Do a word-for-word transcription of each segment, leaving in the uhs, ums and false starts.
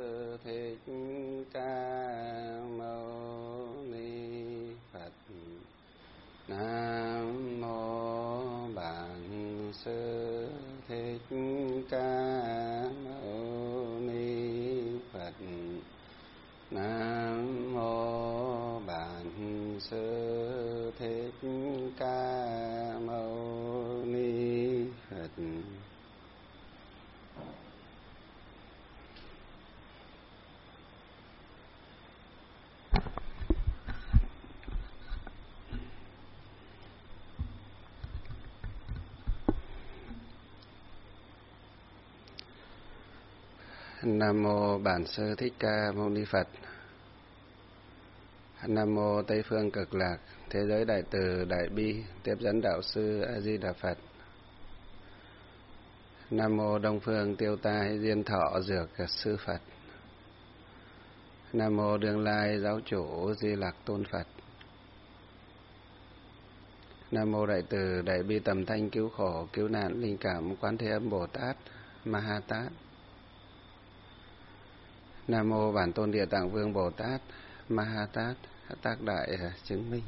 Thích Ca Mâu Ni Phật. Nam mô Bản Sư Thích Ca Mâu Ni Phật. Nam mô Bản Sư Thích Ca Mâu Ni Phật. Nam mô Bản Sư Thích Ca Mâu Ni Phật. Nam mô Tây Phương Cực Lạc Thế Giới Đại Từ Đại Bi Tiếp Dẫn Đạo Sư A Di Đà Phật. Nam mô Đông Phương Tiêu Tai Diên Thọ Dược Sư Phật. Nam mô Đương Lai Giáo Chủ Di Lặc Tôn Phật. Nam mô Đại Từ Đại Bi Tầm Thanh Cứu Khổ Cứu Nạn Linh Cảm Quán Thế Âm Bồ Tát Ma Ha Tát. Nam mô Bản Tôn Địa Tạng Vương Bồ Tát Ma Ha Tát tác đại chứng minh.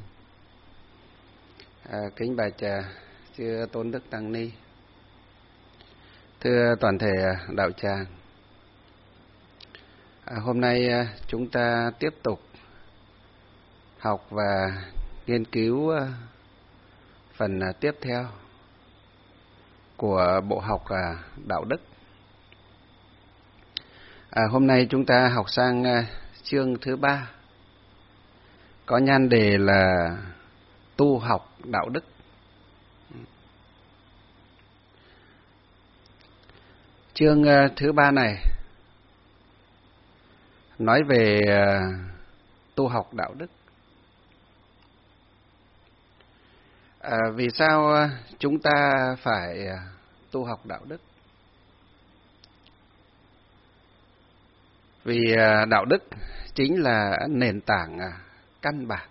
À, kính bạch chư Tôn Đức Tăng Ni, thưa toàn thể đạo tràng. À, hôm nay chúng ta tiếp tục học và nghiên cứu phần tiếp theo của bộ học đạo đức. À, hôm nay chúng ta học sang chương thứ ba, có nhan đề là tu học đạo đức. Chương thứ ba này nói về tu học đạo đức. À, vì sao chúng ta phải tu học đạo đức? Vì đạo đức chính là nền tảng căn bản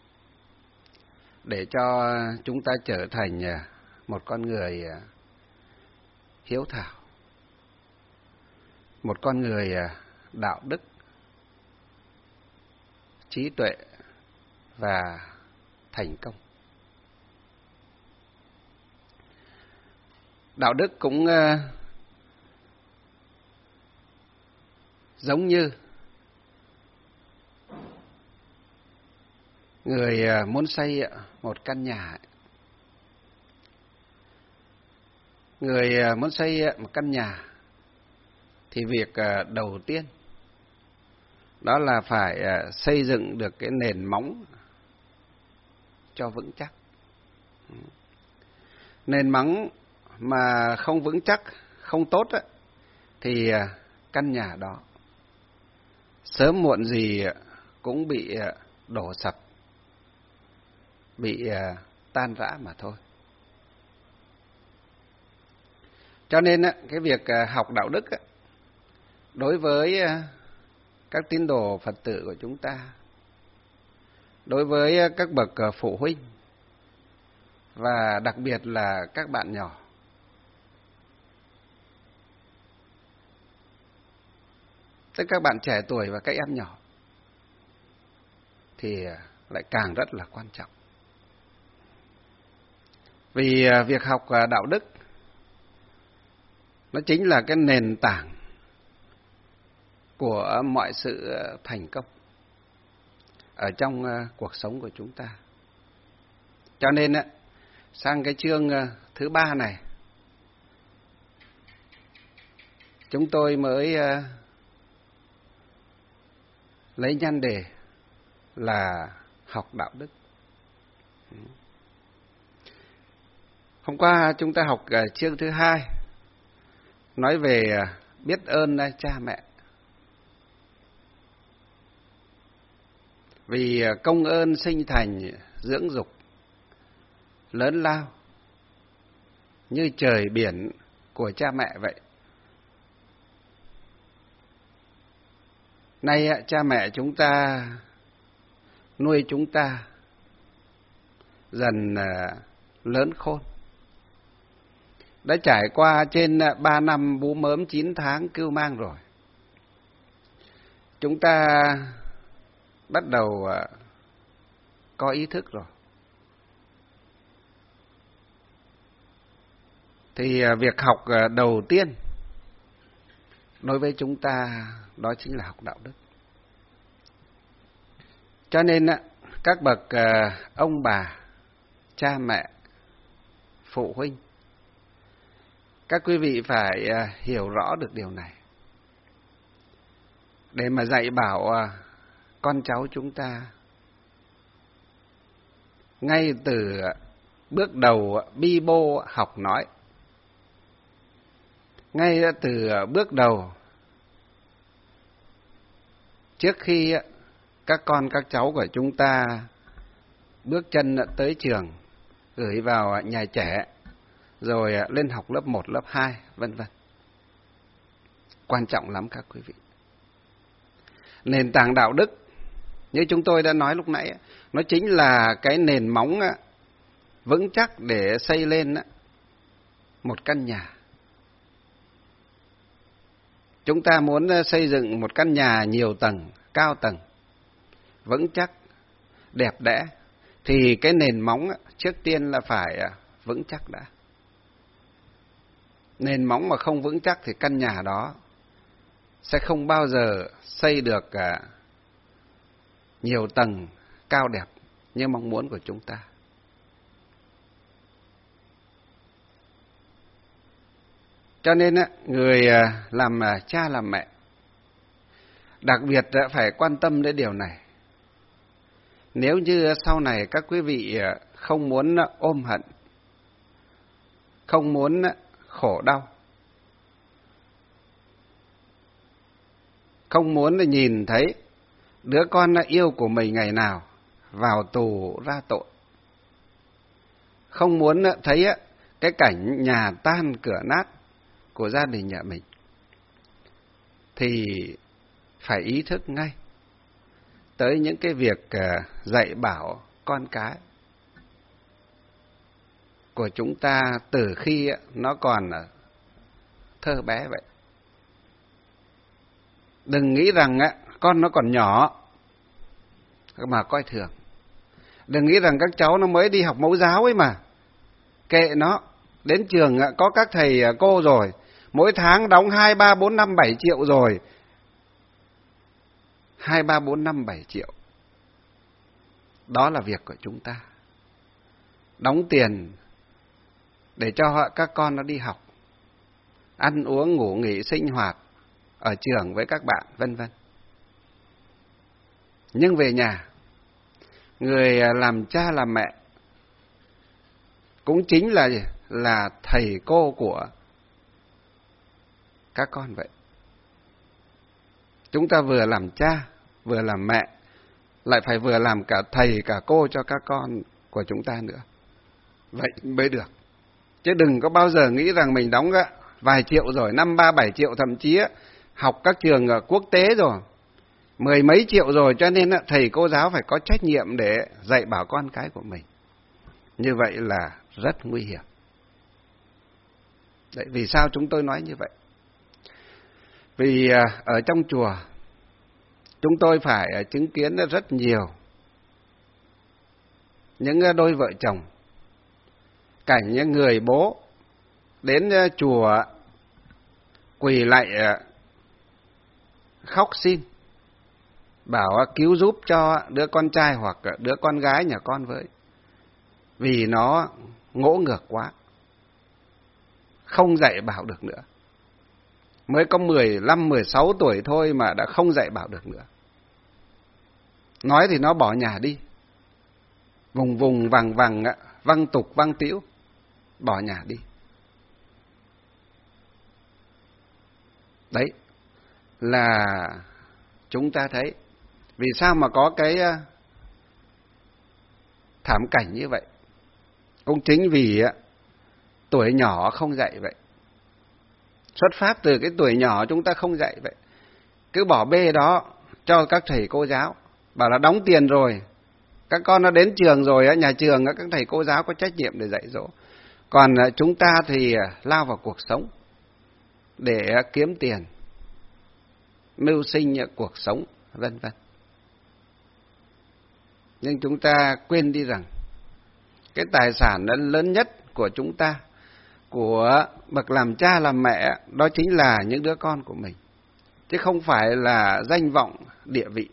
để cho chúng ta trở thành một con người hiếu thảo, một con người đạo đức, trí tuệ và thành công. Đạo đức cũng giống như người muốn xây một căn nhà. Người muốn xây một căn nhà thì việc đầu tiên đó là phải xây dựng được cái nền móng cho vững chắc. Nền móng mà không vững chắc, không tốt ấy, thì căn nhà đó sớm muộn gì cũng bị đổ sập, bị tan rã mà thôi. Cho nên cái việc học đạo đức đối với các tín đồ Phật tử của chúng ta, đối với các bậc phụ huynh và đặc biệt là các bạn nhỏ, tức các bạn trẻ tuổi và các em nhỏ, thì lại càng rất là quan trọng. Vì việc học đạo đức nó chính là cái nền tảng của mọi sự thành công ở trong cuộc sống của chúng ta. Cho nên sang cái chương thứ ba này, chúng tôi mới lấy nhan đề là học đạo đức. Hôm qua chúng ta học chương thứ hai, nói về biết ơn cha mẹ. Vì công ơn sinh thành dưỡng dục lớn lao như trời biển của cha mẹ vậy. Nay cha mẹ chúng ta nuôi chúng ta dần lớn khôn, đã trải qua trên ba năm bú mớm chín tháng cưu mang rồi. chúng ta bắt đầu có ý thức rồi, thì việc học đầu tiên đối với chúng ta đó chính là học đạo đức. Cho nên các bậc ông bà, cha mẹ, phụ huynh, các quý vị phải hiểu rõ được điều này để mà dạy bảo con cháu chúng ta ngay từ bước đầu bi bô học nói, ngay từ bước đầu trước khi các con các cháu của chúng ta bước chân tới trường, gửi vào nhà trẻ, rồi lên học lớp một, lớp hai, vân vân. Quan trọng lắm các quý vị. Nền tảng đạo đức, như chúng tôi đã nói lúc nãy, nó chính là cái nền móng vững chắc để xây lên một căn nhà. Chúng ta muốn xây dựng một căn nhà nhiều tầng, cao tầng, vững chắc, đẹp đẽ, thì cái nền móng trước tiên là phải vững chắc đã. Nền móng mà không vững chắc thì căn nhà đó sẽ không bao giờ xây được nhiều tầng cao đẹp như mong muốn của chúng ta. Cho nên người làm cha làm mẹ đặc biệt phải quan tâm đến điều này. Nếu như sau này các quý vị không muốn ôm hận, không muốn khổ đau, không muốn nhìn thấy đứa con yêu của mình ngày nào vào tù ra tội, không muốn thấy cái cảnh nhà tan cửa nát của gia đình nhà mình, thì phải ý thức ngay tới những cái việc dạy bảo con cái của chúng ta từ khi nó còn thơ bé vậy. Đừng nghĩ rằng con nó còn nhỏ mà coi thường. Đừng nghĩ rằng các cháu nó mới đi học mẫu giáo ấy mà, kệ nó. Đến trường có các thầy cô rồi, mỗi tháng đóng hai, ba, bốn, năm, bảy triệu rồi. Hai, ba, bốn, năm, bảy triệu. Đó là việc của chúng ta. Đóng tiền để cho các con nó đi học, ăn uống, ngủ nghỉ, sinh hoạt ở trường với các bạn, vân vân. Nhưng về nhà, người làm cha làm mẹ cũng chính là là thầy cô của các con vậy. Chúng ta vừa làm cha, vừa làm mẹ, lại phải vừa làm cả thầy cả cô cho các con của chúng ta nữa. Vậy mới được. Chứ đừng có bao giờ nghĩ rằng mình đóng vài triệu rồi, năm, ba, bảy triệu, thậm chí học các trường quốc tế rồi, mười mấy triệu rồi, cho nên thầy cô giáo phải có trách nhiệm để dạy bảo con cái của mình. Như vậy là rất nguy hiểm. Đấy, vì sao chúng tôi nói như vậy? Vì ở trong chùa, chúng tôi phải chứng kiến rất nhiều những đôi vợ chồng, cảnh những người bố đến chùa quỳ lại khóc xin, bảo cứu giúp cho đứa con trai hoặc đứa con gái nhà con với, vì nó ngỗ ngược quá, không dạy bảo được nữa. Mới có mười lăm, mười sáu tuổi thôi mà đã không dạy bảo được nữa. Nói thì nó bỏ nhà đi, vùng vùng vằng vằng, văng tục văng tĩu, bỏ nhà đi. Đấy là chúng ta thấy vì sao mà có cái thảm cảnh như vậy. Cũng chính vì tuổi nhỏ không dạy vậy. Xuất phát từ cái tuổi nhỏ chúng ta không dạy vậy. Cứ bỏ bê đó cho các thầy cô giáo, bảo là đóng tiền rồi, các con nó đến trường rồi, nhà trường các thầy cô giáo có trách nhiệm để dạy dỗ. Còn chúng ta thì lao vào cuộc sống để kiếm tiền, mưu sinh cuộc sống, vân vân. Nhưng chúng ta quên đi rằng cái tài sản lớn nhất của chúng ta, của bậc làm cha làm mẹ, đó chính là những đứa con của mình, chứ không phải là danh vọng, địa vị.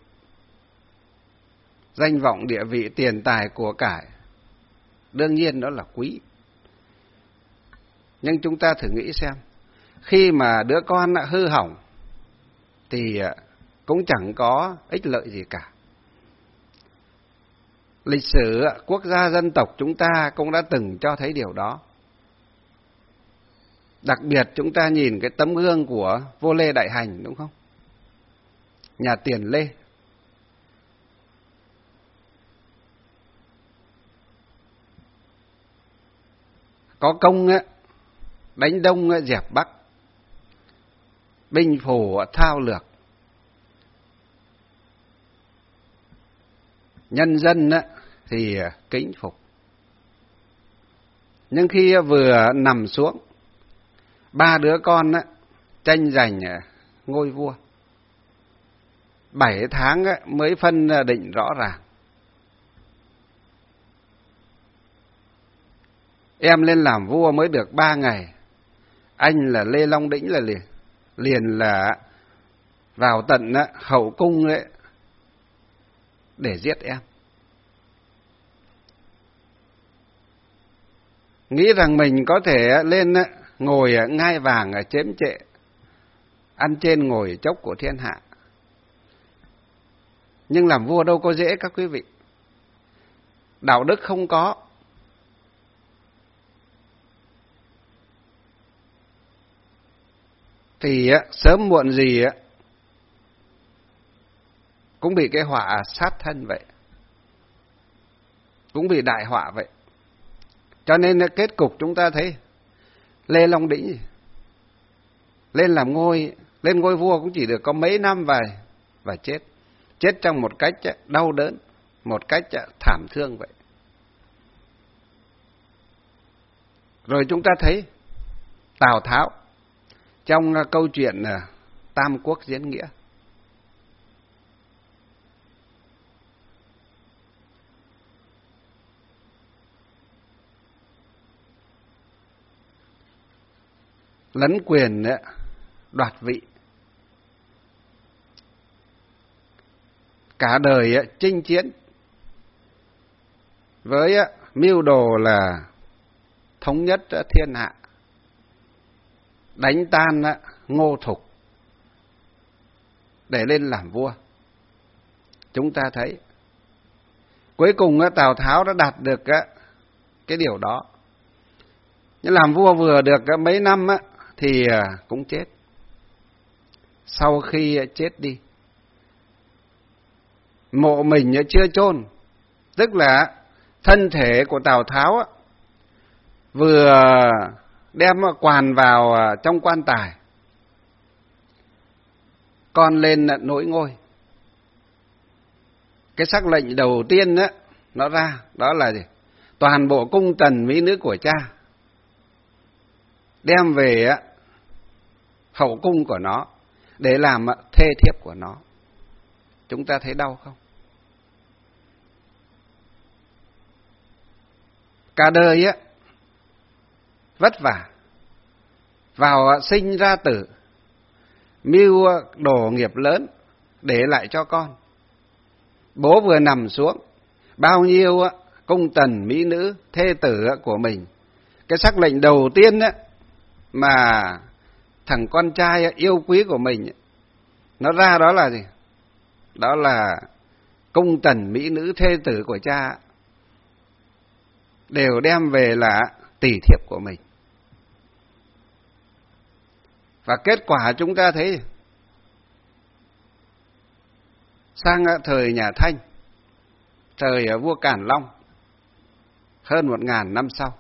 Danh vọng, địa vị, tiền tài, của cải, đương nhiên đó là quý. Nhưng chúng ta thử nghĩ xem, khi mà đứa con hư hỏng thì cũng chẳng có ích lợi gì cả. Lịch sử quốc gia dân tộc chúng ta cũng đã từng cho thấy điều đó. Đặc biệt chúng ta nhìn cái tấm gương của vua Lê Đại Hành, đúng không? Nhà Tiền Lê. Có công đánh Đông dẹp Bắc, binh phủ thao lược, nhân dân thì kính phục. Nhưng khi vừa nằm xuống, ba đứa con tranh giành ngôi vua, bảy tháng mới phân định rõ ràng. Em lên làm vua mới được ba ngày, anh là Lê Long Đĩnh là liền, liền là vào tận hậu cung đấy để giết em. Nghĩ rằng mình có thể lên ngồi ngai vàng chiếm trệ, ăn trên ngồi chốc của thiên hạ. Nhưng làm vua đâu có dễ các quý vị. Đạo đức không có, thì sớm muộn gì cũng bị cái họa sát thân vậy, cũng bị đại họa vậy. Cho nên kết cục chúng ta thấy Lê Long Đĩnh lên làm ngôi, lên ngôi vua cũng chỉ được có mấy năm và và chết, chết trong một cách đau đớn, một cách thảm thương vậy. Rồi chúng ta thấy Tào Tháo trong câu chuyện Tam Quốc Diễn Nghĩa, lấn quyền đoạt vị, cả đời chinh chiến với mưu đồ là thống nhất thiên hạ, đánh tan Ngô Thục để lên làm vua. Chúng ta thấy cuối cùng Tào Tháo đã đạt được cái điều đó. Nhưng làm vua vừa được mấy năm thì cũng chết. Sau khi chết đi, mộ mình chưa chôn, tức là thân thể của Tào Tháo vừa đem quàn vào trong quan tài, con lên nối ngôi. Cái sắc lệnh đầu tiên đó, nó ra đó là gì? Toàn bộ cung tần mỹ nữ của cha đem về hậu cung của nó để làm thê thiếp của nó. Chúng ta thấy đau không? Cả đời á vất vả, vào sinh ra tử, mưu đồ nghiệp lớn để lại cho con. Bố vừa nằm xuống, bao nhiêu cung tần mỹ nữ thê tử của mình, cái sắc lệnh đầu tiên á mà thằng con trai yêu quý của mình nó ra đó là gì? Đó là cung tần mỹ nữ thê tử của cha đều đem về là tỷ thiếp của mình. Và kết quả chúng ta thấy sang thời nhà Thanh, thời vua Càn Long, hơn một ngàn năm sau,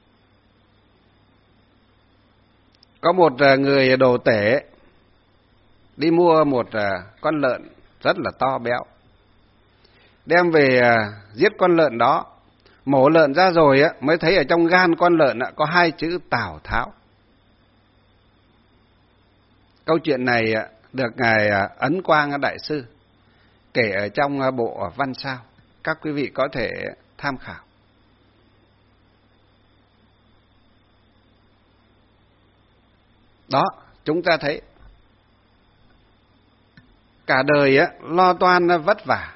có một người đồ tể đi mua một con lợn rất là to béo, đem về giết con lợn đó. Mổ lợn ra rồi mới thấy ở trong gan con lợn có hai chữ Tào Tháo. Câu chuyện này được Ngài Ấn Quang Đại Sư kể ở trong bộ Văn Sao. Các quý vị có thể tham khảo. Đó, chúng ta thấy cả đời á, lo toan vất vả,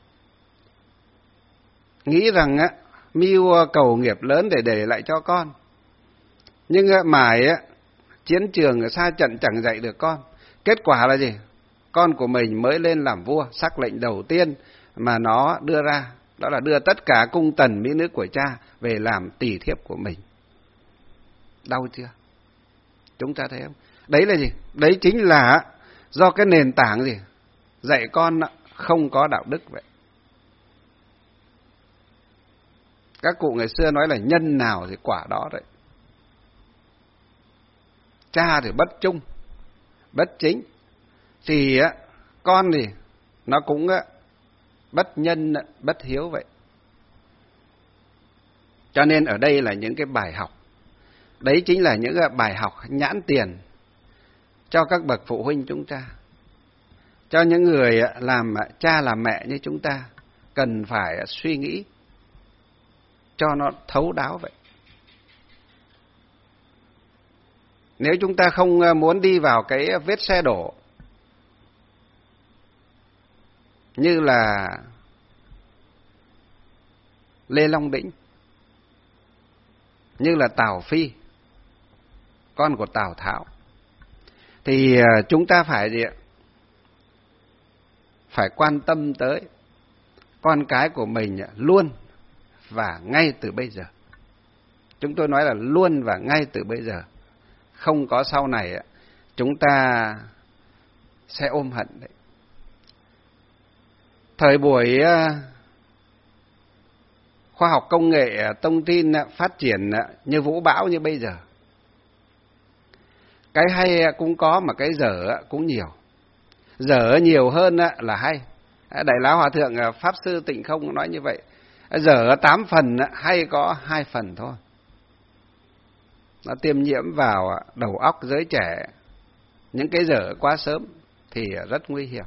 nghĩ rằng á, mưu cầu nghiệp lớn để để lại cho con. Nhưng mãi á, chiến trường xa trận chẳng dạy được con. Kết quả là gì? Con của mình mới lên làm vua, sắc lệnh đầu tiên mà nó đưa ra đó là đưa tất cả cung tần mỹ nữ của cha về làm tỳ thiếp của mình. Đau chưa? Chúng ta thấy không? Đấy là gì? Đấy chính là do cái nền tảng gì? Dạy con không có đạo đức vậy. Các cụ ngày xưa nói là nhân nào thì quả đó đấy. Cha thì bất trung, bất chính, thì con thì nó cũng bất nhân, bất hiếu vậy. Cho nên ở đây là những cái bài học. Đấy chính là những bài học nhãn tiền cho các bậc phụ huynh chúng ta, cho những người làm cha làm mẹ như chúng ta cần phải suy nghĩ cho nó thấu đáo vậy. Nếu chúng ta không muốn đi vào cái vết xe đổ như là Lê Long Đĩnh, như là Tào Phi, con của Tào Tháo, thì chúng ta phải gì ạ? Phải quan tâm tới con cái của mình luôn và ngay từ bây giờ. Chúng tôi nói là luôn và ngay từ bây giờ. Không có sau này chúng ta sẽ ôm hận đấy. Thời buổi khoa học công nghệ thông tin phát triển như vũ bão như bây giờ, cái hay cũng có mà cái dở cũng nhiều. Dở nhiều hơn là hay. Đại Lão Hòa Thượng Pháp Sư Tịnh Không nói như vậy. Dở tám phần, hay có hai phần thôi. Nó tiêm nhiễm vào đầu óc giới trẻ. Những cái dở quá sớm thì rất nguy hiểm.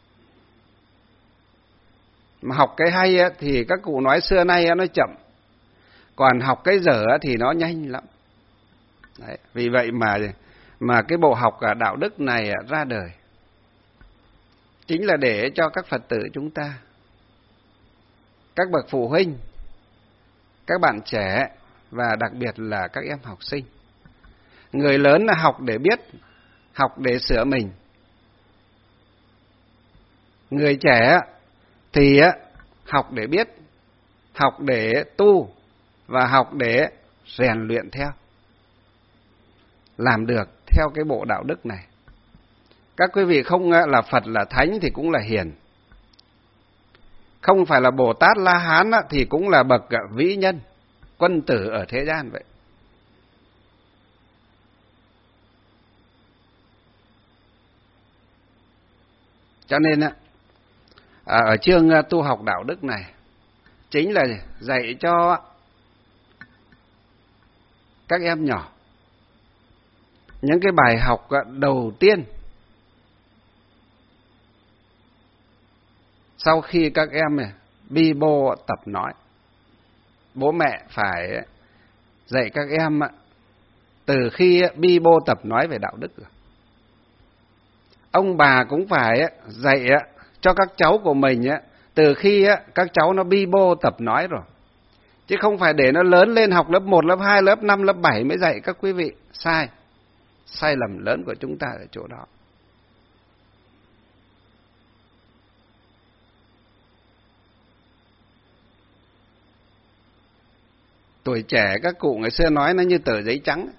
Mà học cái hay thì các cụ nói xưa nay nó chậm. Còn học cái dở thì nó nhanh lắm. Đấy, vì vậy mà mà cái bộ học đạo đức này ra đời chính là để cho các Phật tử chúng ta, các bậc phụ huynh, các bạn trẻ và đặc biệt là các em học sinh. Người lớn là học để biết, học để sửa mình. Người trẻ thì học để biết, học để tu và học để rèn luyện theo. Làm được theo cái bộ đạo đức này. Các quý vị không là Phật là Thánh thì cũng là hiền. Không phải là Bồ Tát La Hán thì cũng là bậc vĩ nhân, quân tử ở thế gian vậy. Cho nên ở chương tu học đạo đức này chính là dạy cho các em nhỏ những cái bài học đầu tiên sau khi các em này bi bô tập nói. Bố mẹ phải dạy các em từ khi bi bô tập nói về đạo đức. Ông bà cũng phải dạy cho các cháu của mình từ khi các cháu nó bi bô tập nói rồi. Chứ không phải để nó lớn lên học lớp một, lớp hai, lớp năm, lớp bảy mới dạy các quý vị. Sai. Sai lầm lớn của chúng ta ở chỗ đó. Tuổi trẻ các cụ ngày xưa nói nó như tờ giấy trắng.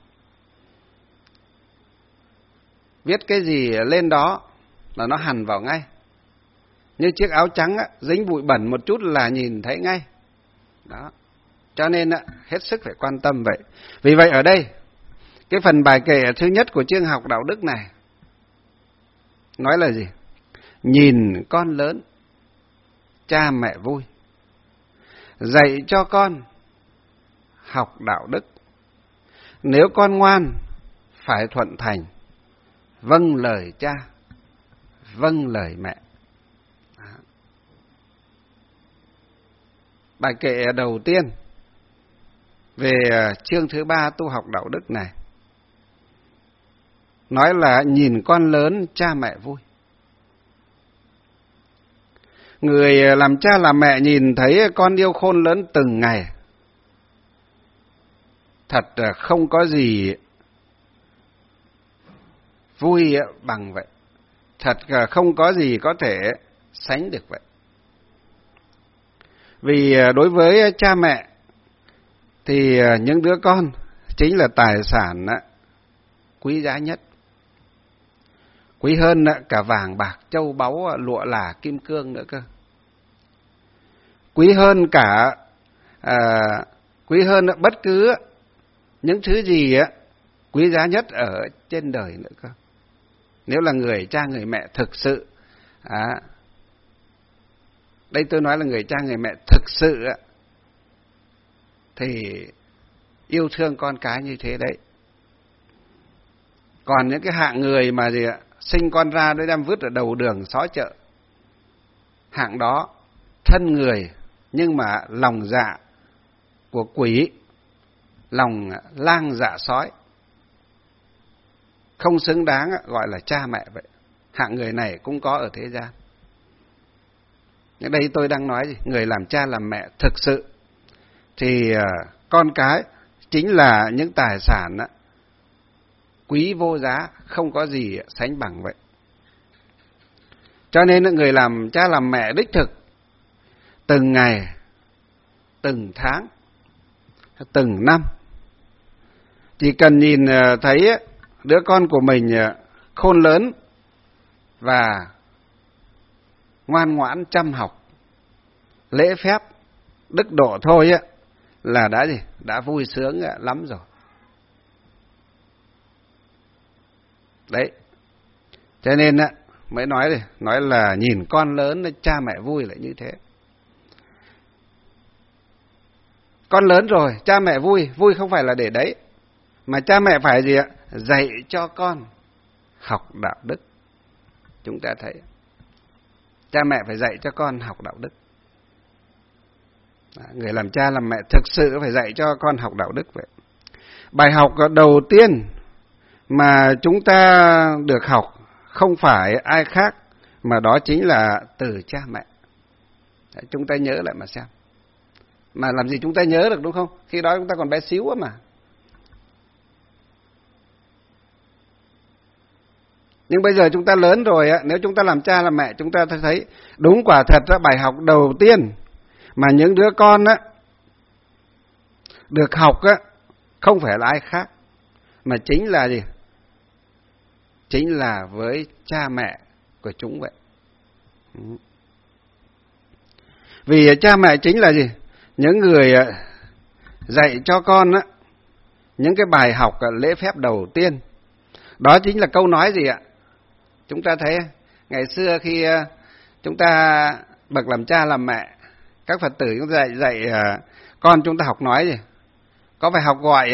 Viết cái gì lên đó là nó hằn vào ngay. Như chiếc áo trắng á, dính bụi bẩn một chút là nhìn thấy ngay. Đó. Cho nên á, hết sức phải quan tâm vậy. Vì vậy ở đây, cái phần bài kể thứ nhất của chương học đạo đức này nói là gì? Nhìn con lớn, cha mẹ vui. Dạy cho con học đạo đức. Nếu con ngoan, phải thuận thành, vâng lời cha, vâng lời mẹ. Bài kệ đầu tiên về chương thứ ba tu học đạo đức này nói là nhìn con lớn cha mẹ vui. Người làm cha làm mẹ nhìn thấy con yêu khôn lớn từng ngày, thật không có gì vui bằng vậy. Thật không có gì có thể sánh được vậy. Vì đối với cha mẹ thì những đứa con chính là tài sản quý giá nhất. Quý hơn cả vàng bạc, châu báu, lụa là, kim cương nữa cơ. Quý hơn cả, à, quý hơn bất cứ những thứ gì quý giá nhất ở trên đời nữa cơ. Nếu là người cha người mẹ thực sự, à, đây tôi nói là người cha người mẹ thực sự thì yêu thương con cái như thế đấy. Còn những cái hạng người mà gì ạ, sinh con ra để đem vứt ở đầu đường xó chợ, hạng đó thân người nhưng mà lòng dạ của quỷ, lòng lang dạ sói, không xứng đáng gọi là cha mẹ vậy. Hạng người này cũng có ở thế gian. Nhưng đây tôi đang nói gì? Người làm cha làm mẹ thực sự thì con cái chính là những tài sản quý vô giá, không có gì sánh bằng vậy. Cho nên người làm cha làm mẹ đích thực, từng ngày, từng tháng, từng năm, chỉ cần nhìn thấy đứa con của mình khôn lớn và ngoan ngoãn chăm học, lễ phép, đức độ thôi á, là đã gì? Đã vui sướng lắm rồi. Đấy. Cho nên á, mới nói đi, nói là nhìn con lớn cha mẹ vui lại như thế. Con lớn rồi, cha mẹ vui, vui không phải là để đấy, mà cha mẹ phải gì ạ? Dạy cho con học đạo đức. Chúng ta thấy, cha mẹ phải dạy cho con học đạo đức. Người làm cha làm mẹ thực sự phải dạy cho con học đạo đức vậy. Bài học đầu tiên mà chúng ta được học không phải ai khác, mà đó chính là từ cha mẹ. Đấy, chúng ta nhớ lại mà xem. Mà làm gì chúng ta nhớ được, đúng không? Khi đó chúng ta còn bé xíu á mà. Nhưng bây giờ chúng ta lớn rồi á, nếu chúng ta làm cha làm mẹ, chúng ta thấy đúng quả thật là bài học đầu tiên mà những đứa con á được học á không phải là ai khác, mà chính là gì? Chính là với cha mẹ của chúng vậy. Vì cha mẹ chính là gì? Những người dạy cho con á những cái bài học lễ phép đầu tiên. Đó chính là câu nói gì ạ? Chúng ta thấy ngày xưa khi chúng ta bậc làm cha làm mẹ, các Phật tử chúng ta dạy, dạy con chúng ta học nói gì? Có phải học gọi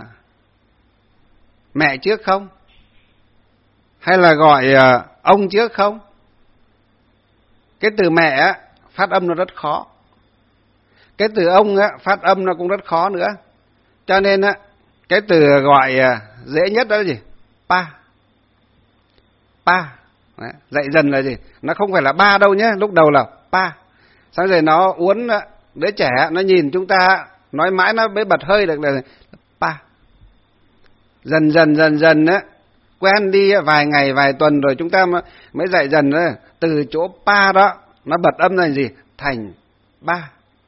mẹ trước không? Hay là gọi ông trước không? Cái từ mẹ á, phát âm nó rất khó. Cái từ ông á, phát âm nó cũng rất khó nữa. Cho nên á, cái từ gọi dễ nhất đó là gì? Pa. Pa. Đấy, dạy dần là gì? Nó không phải là ba đâu nhé, lúc đầu là pa. Sau rồi nó uốn, đứa trẻ nó nhìn chúng ta nói mãi nó mới bật hơi được là pa. Dần dần dần dần á, quen đi vài ngày vài tuần rồi chúng ta mới dạy dần đó, từ chỗ pa đó nó bật âm là gì? Thành ba.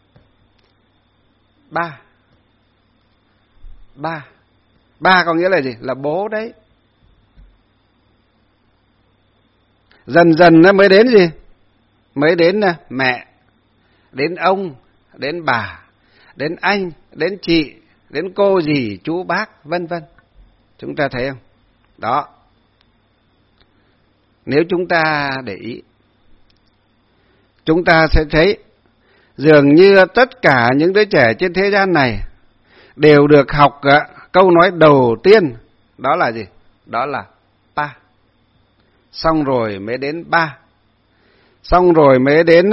Ba. Ba. Ba có nghĩa là gì? Là bố đấy. Dần dần nó mới đến gì? Mới đến mẹ, đến ông, đến bà, đến anh, đến chị, đến cô dì, chú bác, vân vân. Chúng ta thấy không? Đó. Nếu chúng ta để ý, chúng ta sẽ thấy dường như tất cả những đứa trẻ trên thế gian này đều được học câu nói đầu tiên, đó là gì? Đó là pa. xong rồi mới đến ba, xong rồi mới đến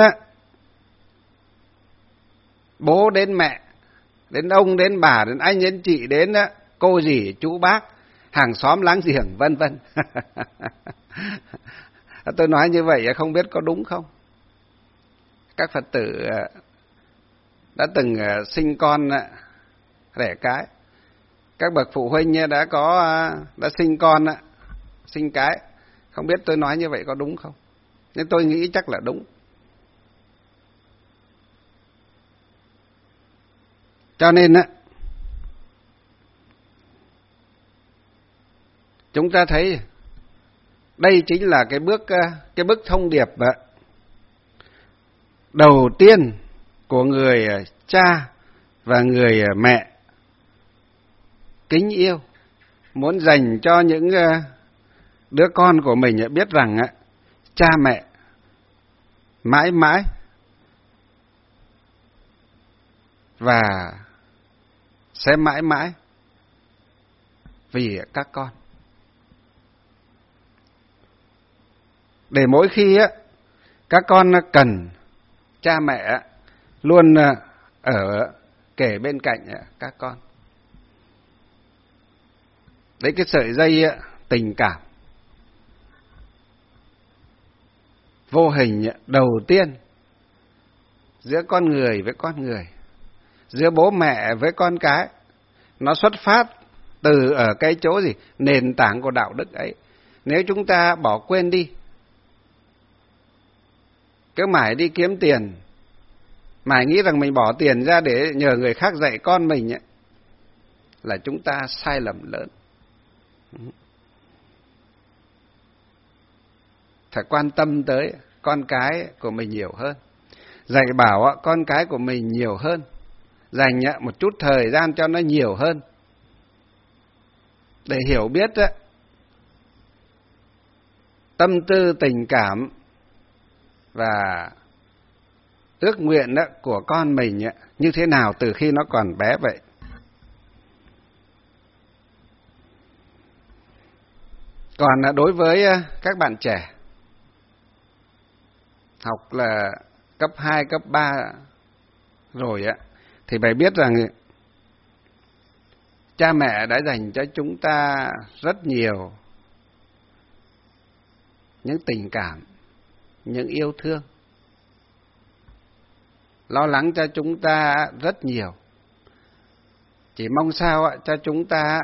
bố, đến mẹ, đến ông, đến bà, đến anh, đến chị, đến cô dì, chú bác, hàng xóm láng giềng, vân vân. Tôi nói như vậy không biết có đúng không? Các Phật tử đã từng sinh con đẻ cái, các bậc phụ huynh đã có đã sinh con sinh cái, không biết tôi nói như vậy có đúng không? Nhưng tôi nghĩ chắc là đúng. Cho nên á, chúng ta thấy đây chính là cái bước cái bước thông điệp đầu tiên của người cha và người mẹ kính yêu, muốn dành cho những đứa con của mình biết rằng cha mẹ mãi mãi và sẽ mãi mãi vì các con. Để mỗi khi các con cần, cha mẹ luôn ở kề bên cạnh các con. Đấy, cái sợi dây tình cảm vô hình đầu tiên giữa con người với con người, giữa bố mẹ với con cái, nó xuất phát từ ở cái chỗ gì? Nền tảng của đạo đức ấy. Nếu chúng ta bỏ quên đi, cứ mãi đi kiếm tiền, mãi nghĩ rằng mình bỏ tiền ra để nhờ người khác dạy con mình ấy, là chúng ta sai lầm lớn. Phải quan tâm tới con cái của mình nhiều hơn, dạy bảo con cái của mình nhiều hơn, dành một chút thời gian cho nó nhiều hơn, để hiểu biết tâm tư tình cảm và ước nguyện của con mình như thế nào từ khi nó còn bé vậy. Còn đối với các bạn trẻ học là cấp hai, cấp ba rồi á, thì phải biết rằng cha mẹ đã dành cho chúng ta rất nhiều những tình cảm, những yêu thương, lo lắng cho chúng ta rất nhiều. Chỉ mong sao cho chúng ta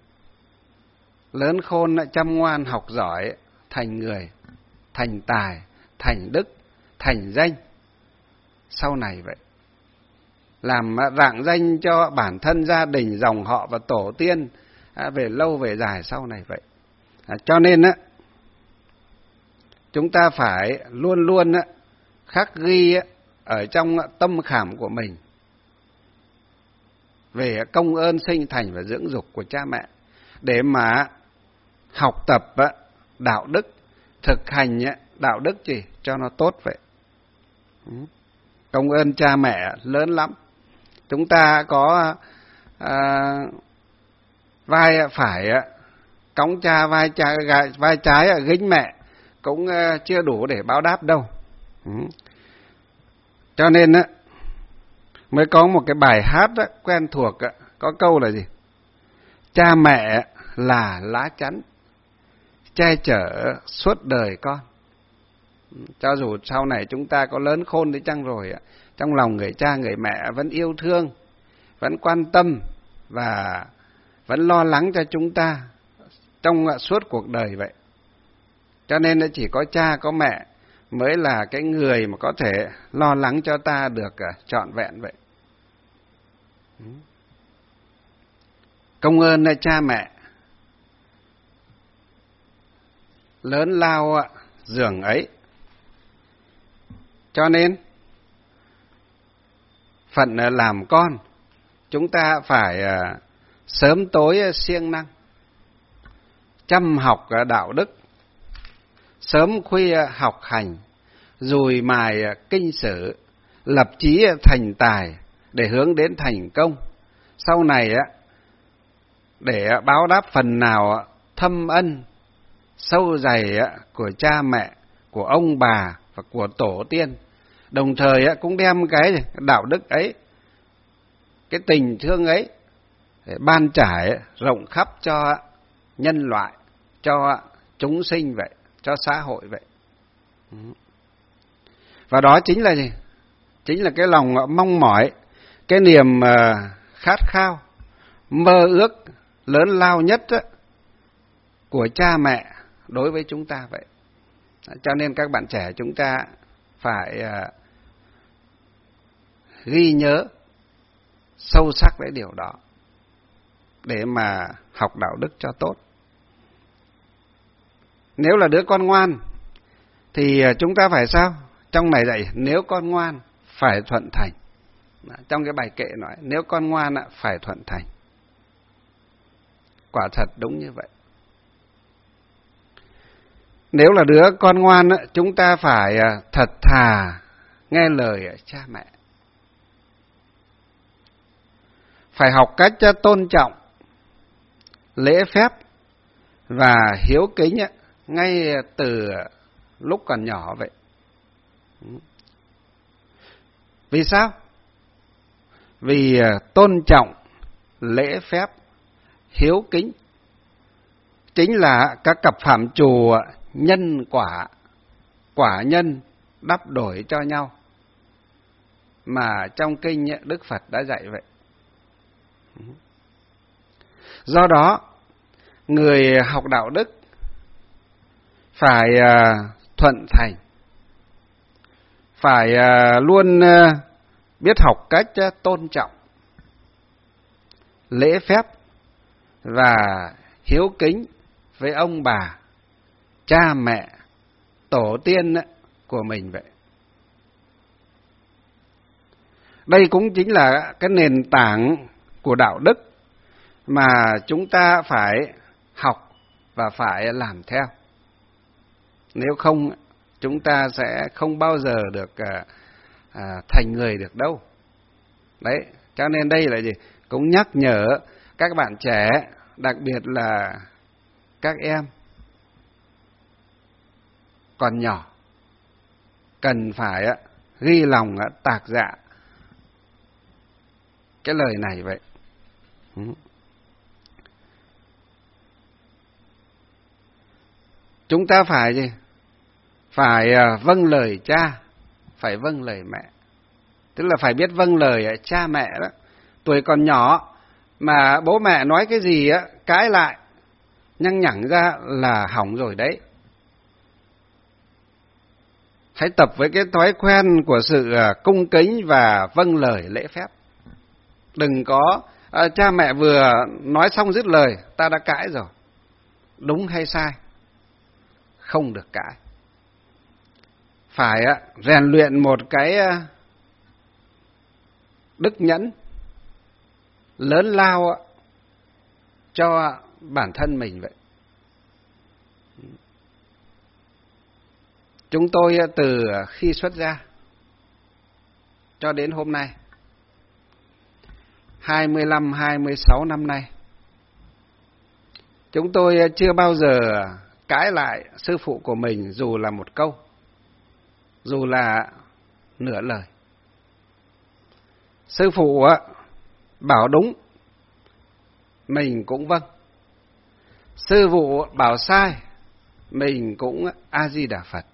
lớn khôn, chăm ngoan, học giỏi, thành người, thành tài, thành đức, thành danh sau này vậy. Làm rạng danh cho bản thân, gia đình, dòng họ và tổ tiên về lâu về dài sau này vậy. Cho nên á, chúng ta phải luôn luôn khắc ghi ở trong tâm khảm của mình về công ơn sinh thành và dưỡng dục của cha mẹ, để mà học tập đạo đức, thực hành đạo đức gì cho nó tốt vậy. Công ơn cha mẹ lớn lắm. Chúng ta có à, vai phải cõng cha, vai trái, vai trái gính mẹ cũng chưa đủ để báo đáp đâu. Cho nên á, mới có một cái bài hát á, quen thuộc á, có câu là gì? Cha mẹ là lá chắn che chở suốt đời con. Cho dù sau này chúng ta có lớn khôn đi chăng rồi, trong lòng người cha người mẹ vẫn yêu thương, vẫn quan tâm và vẫn lo lắng cho chúng ta trong suốt cuộc đời vậy. Cho nên chỉ có cha có mẹ mới là cái người mà có thể lo lắng cho ta được trọn vẹn vậy. Công ơn cha mẹ lớn lao giường ấy. Cho nên phận làm con, chúng ta phải sớm tối siêng năng, chăm học đạo đức, sớm khuya học hành, dùi mài kinh sử, lập chí thành tài để hướng đến thành công. Sau này để báo đáp phần nào thâm ân sâu dày của cha mẹ, của ông bà và của tổ tiên. Đồng thời cũng đem cái đạo đức ấy, cái tình thương ấy để ban trải rộng khắp cho nhân loại, cho chúng sinh vậy, cho xã hội vậy. Và đó chính là gì? Chính là cái lòng mong mỏi, cái niềm khát khao, mơ ước lớn lao nhất của cha mẹ đối với chúng ta vậy. Cho nên các bạn trẻ chúng ta phải ghi nhớ sâu sắc cái điều đó để mà học đạo đức cho tốt. Nếu là đứa con ngoan thì chúng ta phải sao? Trong này dạy nếu con ngoan phải thuận thành. Trong cái bài kệ nói nếu con ngoan phải thuận thành. Quả thật đúng như vậy. Nếu là đứa con ngoan chúng ta phải thật thà nghe lời cha mẹ. Phải học cách tôn trọng, lễ phép và hiếu kính ngay từ lúc còn nhỏ vậy. Vì sao? Vì tôn trọng, lễ phép, hiếu kính chính là các cặp phạm trù nhân quả, quả nhân đắp đổi cho nhau mà trong kinh Đức Phật đã dạy vậy. Do đó, người học đạo đức phải thuận thành, phải luôn biết học cách tôn trọng, lễ phép và hiếu kính với ông bà, cha mẹ, tổ tiên của mình vậy. Đây cũng chính là cái nền tảng của đạo đức mà chúng ta phải học và phải làm theo. Nếu không, chúng ta sẽ không bao giờ được à, à, thành người được đâu. Đấy, cho nên đây là gì? Cũng nhắc nhở các bạn trẻ, đặc biệt là các em còn nhỏ, cần phải à, ghi lòng à, tạc dạ cái lời này vậy. Ừ. Chúng ta phải gì? Phải uh, vâng lời cha, phải vâng lời mẹ. Tức là phải biết vâng lời uh, cha mẹ đó. Tuổi còn nhỏ mà bố mẹ nói cái gì á, cãi lại, nhăng nhẳng ra là hỏng rồi đấy. Hãy tập với cái thói quen của sự uh, cung kính và vâng lời lễ phép. Đừng có uh, cha mẹ vừa nói xong dứt lời, ta đã cãi rồi. Đúng hay sai? Không được cãi. Phải uh, rèn luyện một cái uh, đức nhẫn lớn lao uh, cho bản thân mình vậy. Chúng tôi uh, từ khi xuất gia cho đến hôm nay, hai mươi lăm hai mươi sáu năm nay, chúng tôi chưa bao giờ cãi lại sư phụ của mình dù là một câu, dù là nửa lời. Sư phụ bảo đúng, mình cũng vâng. Sư phụ bảo sai, mình cũng A Di Đà Phật.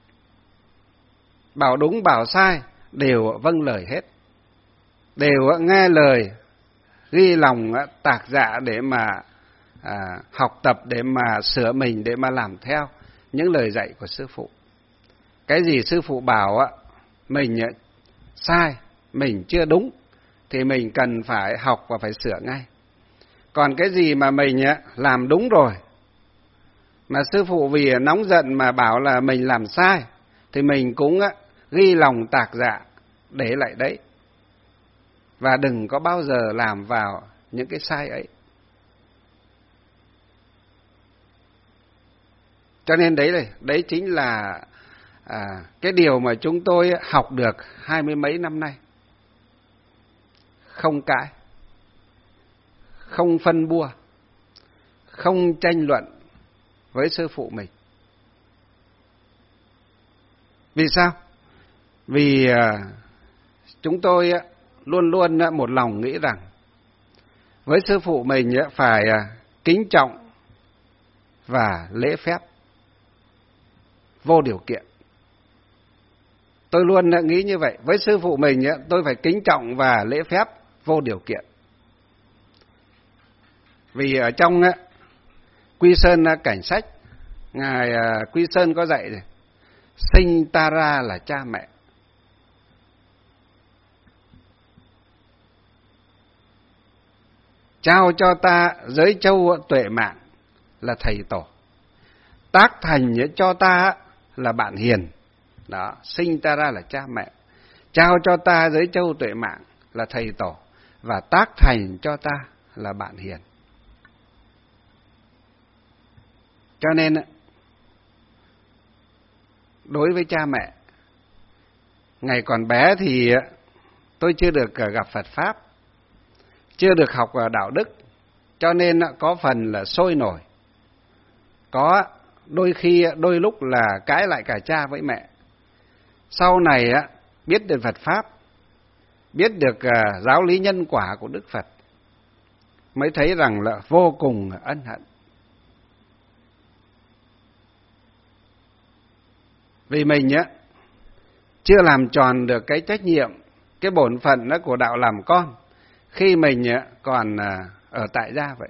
Bảo đúng bảo sai đều vâng lời hết, đều nghe lời, ghi lòng tạc dạ để mà à, học tập, để mà sửa mình, để mà làm theo những lời dạy của sư phụ. Cái gì sư phụ bảo á, mình sai, mình chưa đúng thì mình cần phải học và phải sửa ngay. Còn cái gì mà mình làm đúng rồi mà sư phụ vì nóng giận mà bảo là mình làm sai thì mình cũng ghi lòng tạc dạ để lại đấy, và đừng có bao giờ làm vào những cái sai ấy. Cho nên đấy này, đấy chính là à, cái điều mà chúng tôi học được hai mươi mấy năm nay. Không cãi, không phân bua, không tranh luận với sư phụ mình. Vì sao? Vì chúng tôi luôn luôn một lòng nghĩ rằng với sư phụ mình phải kính trọng và lễ phép vô điều kiện. Tôi luôn nghĩ như vậy. Với sư phụ mình tôi phải kính trọng và lễ phép vô điều kiện. Vì ở trong Quy Sơn Cảnh Sách, Ngài Quy Sơn có dạy rồi, sinh ta ra là cha mẹ. Trao cho ta giới châu tuệ mạng là thầy tổ. Tác thành cho ta là bạn hiền. Đó, sinh ta ra là cha mẹ. Trao cho ta giới châu tuệ mạng là thầy tổ. Và tác thành cho ta là bạn hiền. Cho nên, đối với cha mẹ, ngày còn bé thì tôi chưa được gặp Phật Pháp, chưa được học đạo đức, cho nên có phần là sôi nổi. Có đôi khi, đôi lúc là cãi lại cả cha với mẹ. Sau này biết được Phật Pháp, biết được giáo lý nhân quả của Đức Phật, mới thấy rằng là vô cùng ân hận. Vì mình á chưa làm tròn được cái trách nhiệm, cái bổn phận đó của đạo làm con khi mình còn ở tại gia vậy.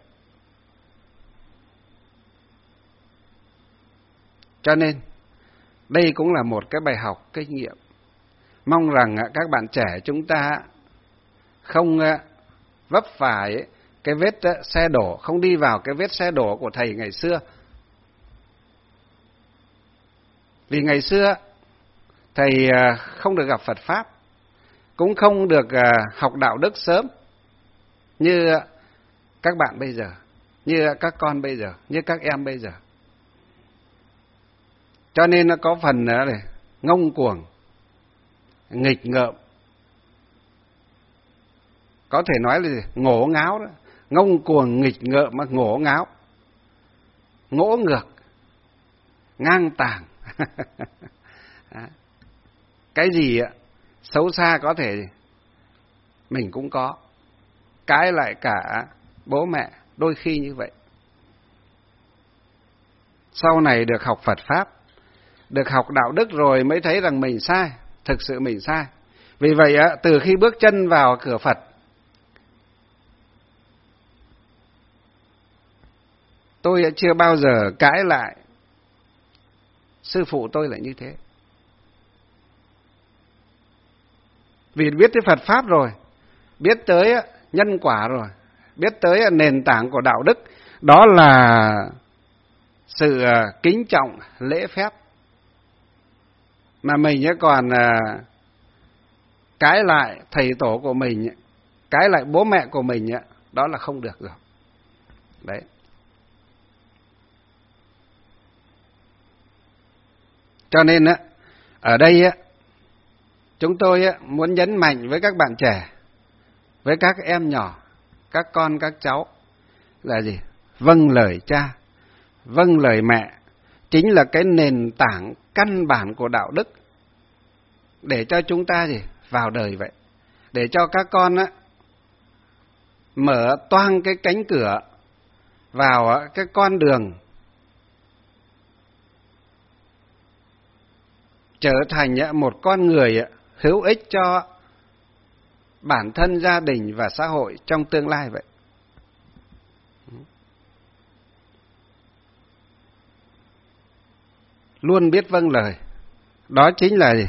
Cho nên đây cũng là một cái bài học kinh nghiệm. Mong rằng các bạn trẻ chúng ta không vấp phải cái vết xe đổ, không đi vào cái vết xe đổ của thầy ngày xưa. Vì ngày xưa thầy không được gặp Phật Pháp, cũng không được học đạo đức sớm như các bạn bây giờ, như các con bây giờ, như các em bây giờ. Cho nên nó có phần này, ngông cuồng, nghịch ngợm, có thể nói là ngổ ngáo đó. Ngông cuồng, nghịch ngợm, ngổ ngáo, ngỗ ngược, ngang tàng. Cái gì xấu xa có thể mình cũng có. Cãi lại cả bố mẹ đôi khi như vậy. Sau này được học Phật Pháp, được học đạo đức rồi mới thấy rằng mình sai, thực sự mình sai. Vì vậy từ khi bước chân vào cửa Phật, tôi chưa bao giờ cãi lại sư phụ tôi là như thế. Vì biết tới Phật Pháp rồi, biết tới nhân quả rồi, biết tới nền tảng của đạo đức, đó là sự kính trọng, lễ phép. Mà mình còn cãi lại thầy tổ của mình, cãi lại bố mẹ của mình, đó là không được rồi. Đấy. Cho nên ở đây chúng tôi muốn nhấn mạnh với các bạn trẻ, với các em nhỏ, các con, các cháu là gì? Vâng lời cha, vâng lời mẹ chính là cái nền tảng căn bản của đạo đức để cho chúng ta gì? Vào đời vậy. Để cho các con á, mở toang cái cánh cửa vào cái con đường trở thành một con người hữu ích cho bản thân, gia đình và xã hội trong tương lai vậy. Luôn biết vâng lời, đó chính là gì?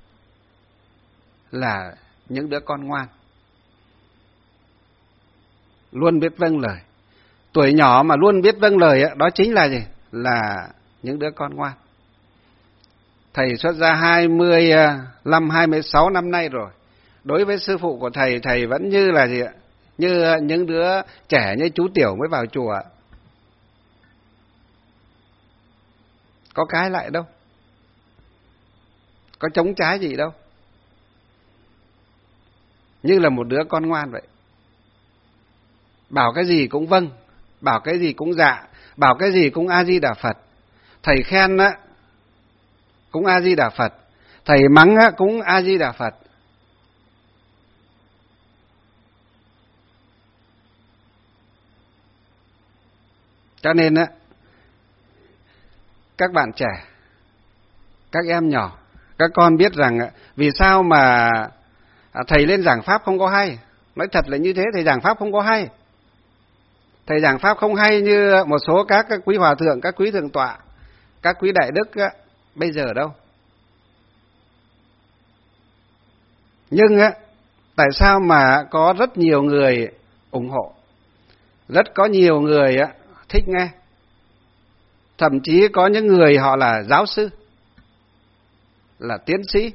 Là những đứa con ngoan. Luôn biết vâng lời. Tuổi nhỏ mà luôn biết vâng lời, đó chính là gì? Là những đứa con ngoan. Thầy xuất gia hai mươi lăm, hai mươi sáu năm nay rồi. Đối với sư phụ của thầy, thầy vẫn như là gì ạ? Như những đứa trẻ, như chú Tiểu mới vào chùa. Có cái lại đâu. Có chống trái gì đâu. Như là một đứa con ngoan vậy. Bảo cái gì cũng vâng, bảo cái gì cũng dạ, bảo cái gì cũng A-di-đà Phật. Thầy khen á, cũng A-di-đà Phật. Thầy mắng á, cũng A-di-đà Phật. Cho nên á, các bạn trẻ, các em nhỏ, các con biết rằng vì sao mà thầy lên giảng pháp không có hay. Nói thật là như thế, thầy giảng pháp không có hay. Thầy giảng pháp không hay như một số các, các quý hòa thượng, các quý thượng tọa, các quý đại đức á, bây giờ đâu. Nhưng á, tại sao mà có rất nhiều người ủng hộ, rất có nhiều người á, thích nghe. Thậm chí có những người họ là giáo sư, là tiến sĩ,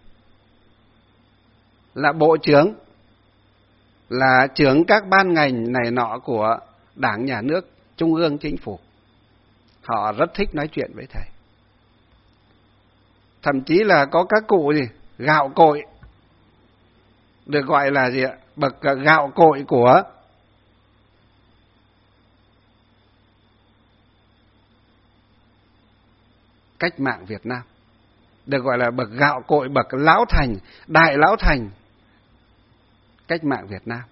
là bộ trưởng, là trưởng các ban ngành này nọ của Đảng, Nhà nước, Trung ương, Chính phủ. Họ rất thích nói chuyện với thầy. Thậm chí là có các cụ gì gạo cội, được gọi là gì ạ? Bậc gạo cội của cách mạng Việt Nam, được gọi là bậc gạo cội, bậc lão thành, đại lão thành cách mạng Việt Nam.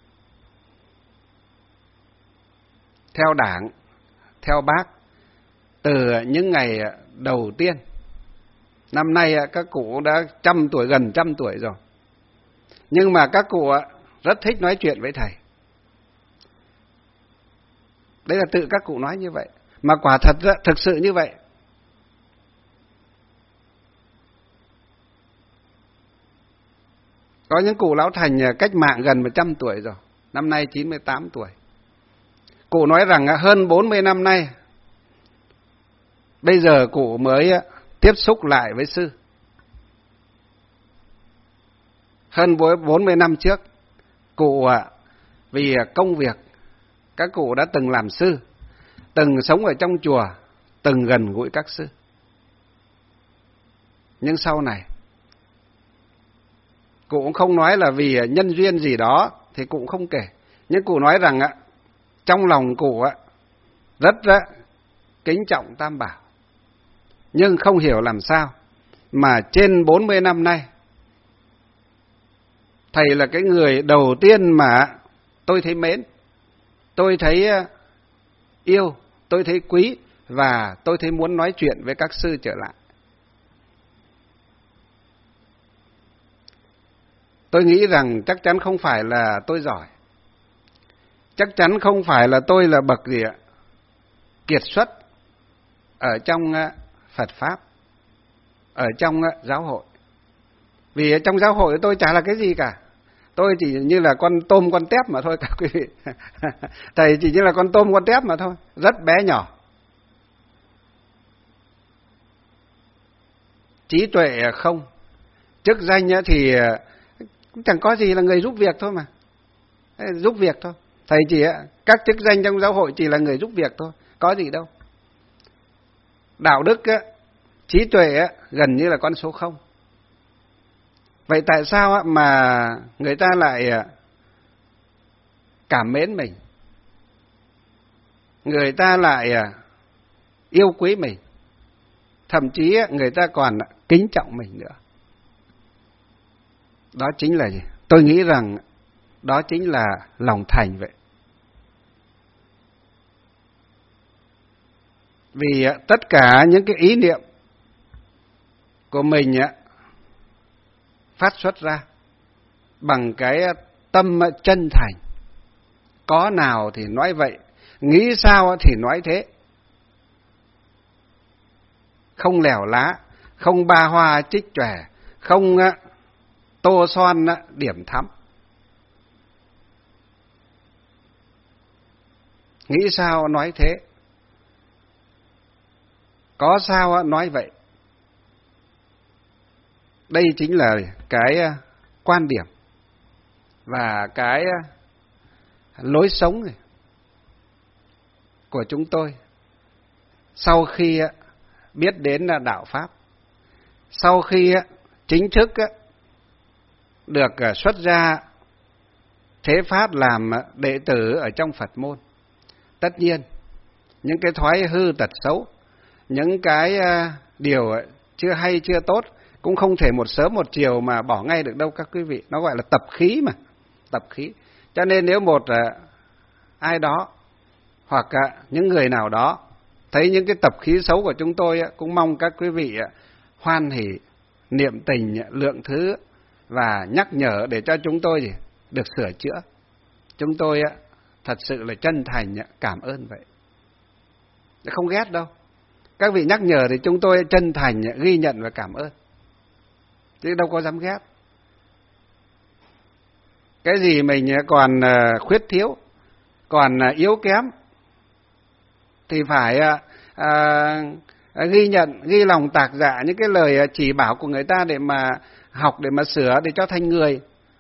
Theo Đảng, theo Bác, từ những ngày đầu tiên, năm nay các cụ đã trăm tuổi, gần trăm tuổi rồi. Nhưng mà các cụ rất thích nói chuyện với thầy. Đấy là tự các cụ nói như vậy. Mà quả thật, thực sự như vậy. Có những cụ lão thành cách mạng gần một trăm tuổi rồi, năm nay chín mươi tám tuổi. Cụ nói rằng hơn bốn mươi năm nay, bây giờ cụ mới tiếp xúc lại với sư. Hơn bốn mươi năm trước, cụ vì công việc, các cụ đã từng làm sư, từng sống ở trong chùa, từng gần gũi các sư. Nhưng sau này, cụ cũng không nói là vì nhân duyên gì đó, thì cụ cũng không kể. Nhưng cụ nói rằng trong lòng cụ rất kính trọng Tam Bảo. Nhưng không hiểu làm sao mà trên bốn mươi năm nay, thầy là cái người đầu tiên mà tôi thấy mến, tôi thấy yêu, tôi thấy quý, và tôi thấy muốn nói chuyện với các sư trở lại. Tôi nghĩ rằng chắc chắn không phải là tôi giỏi, chắc chắn không phải là tôi là bậc gì ạ, kiệt xuất ở trong Phật Pháp, ở trong giáo hội. Vì trong giáo hội tôi chả là cái gì cả. Tôi chỉ như là con tôm con tép mà thôi các quý vị. Thầy chỉ như là con tôm con tép mà thôi, rất bé nhỏ. Trí tuệ không, chức danh thì cũng chẳng có gì, là người giúp việc thôi mà. Giúp việc thôi. Thầy chỉ các chức danh trong giáo hội chỉ là người giúp việc thôi, có gì đâu. Đạo đức, trí tuệ gần như là con số không. Vậy tại sao mà người ta lại cảm mến mình, người ta lại yêu quý mình, thậm chí người ta còn kính trọng mình nữa? Đó chính là gì? Tôi nghĩ rằng đó chính là lòng thành vậy. Vì tất cả những cái ý niệm của mình phát xuất ra bằng cái tâm chân thành. Có nào thì nói vậy, nghĩ sao thì nói thế. Không lèo lá, không ba hoa trích chòe, không tô son điểm thắm. Nghĩ sao nói thế, có sao nói vậy. Đây chính là cái quan điểm và cái lối sống của chúng tôi sau khi biết đến đạo Pháp, sau khi chính thức được xuất gia thế Pháp làm đệ tử ở trong Phật môn. Tất nhiên, những cái thói hư tật xấu, những cái điều chưa hay chưa tốt cũng không thể một sớm một chiều mà bỏ ngay được đâu các quý vị. Nó gọi là tập khí mà, tập khí. Cho nên nếu một ai đó hoặc những người nào đó thấy những cái tập khí xấu của chúng tôi, cũng mong các quý vị hoan hỉ, niệm tình, lượng thứ và nhắc nhở để cho chúng tôi được sửa chữa. Chúng tôi thật sự là chân thành cảm ơn vậy. Không ghét đâu. Các vị nhắc nhở thì chúng tôi chân thành ghi nhận và cảm ơn, chứ đâu có dám ghét. Cái gì mình còn khuyết thiếu, còn yếu kém thì phải à, ghi nhận, ghi lòng tạc dạ những cái lời chỉ bảo của người ta để mà học, để mà sửa, để cho thành người.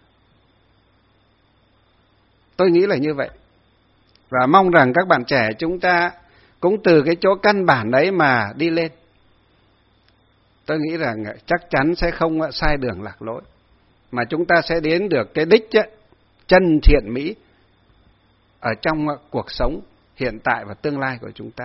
Tôi nghĩ là như vậy. Và mong rằng các bạn trẻ chúng ta cũng từ cái chỗ căn bản đấy mà đi lên. Tôi nghĩ rằng chắc chắn sẽ không sai đường lạc lối, mà chúng ta sẽ đến được cái đích ấy, chân thiện mỹ ở trong cuộc sống hiện tại và tương lai của chúng ta.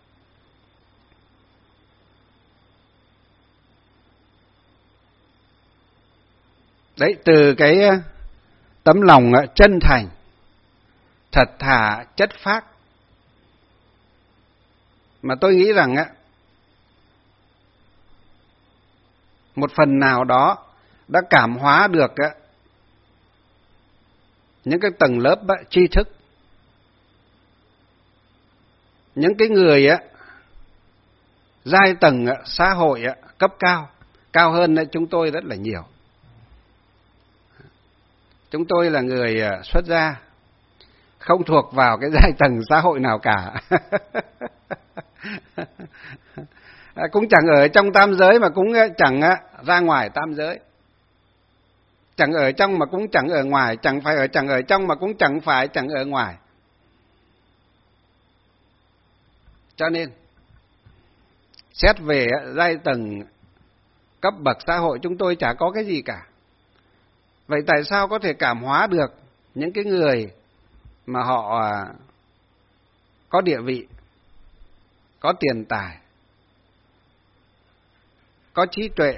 Đấy, từ cái tấm lòng chân thành, thật thà, chất phác, mà tôi nghĩ rằng một phần nào đó đã cảm hóa được những cái tầng lớp tri thức, những cái người giai tầng xã hội cấp cao, cao hơn chúng tôi rất là nhiều. Chúng tôi là người xuất gia, không thuộc vào cái giai tầng xã hội nào cả. Cũng chẳng ở trong tam giới mà cũng chẳng ra ngoài tam giới. Chẳng ở trong mà cũng chẳng ở ngoài, chẳng phải ở chẳng ở trong mà cũng chẳng phải chẳng ở ngoài. Cho nên xét về giai tầng cấp bậc xã hội chúng tôi chả có cái gì cả. Vậy tại sao có thể cảm hóa được những cái người mà họ có địa vị, có tiền tài, có trí tuệ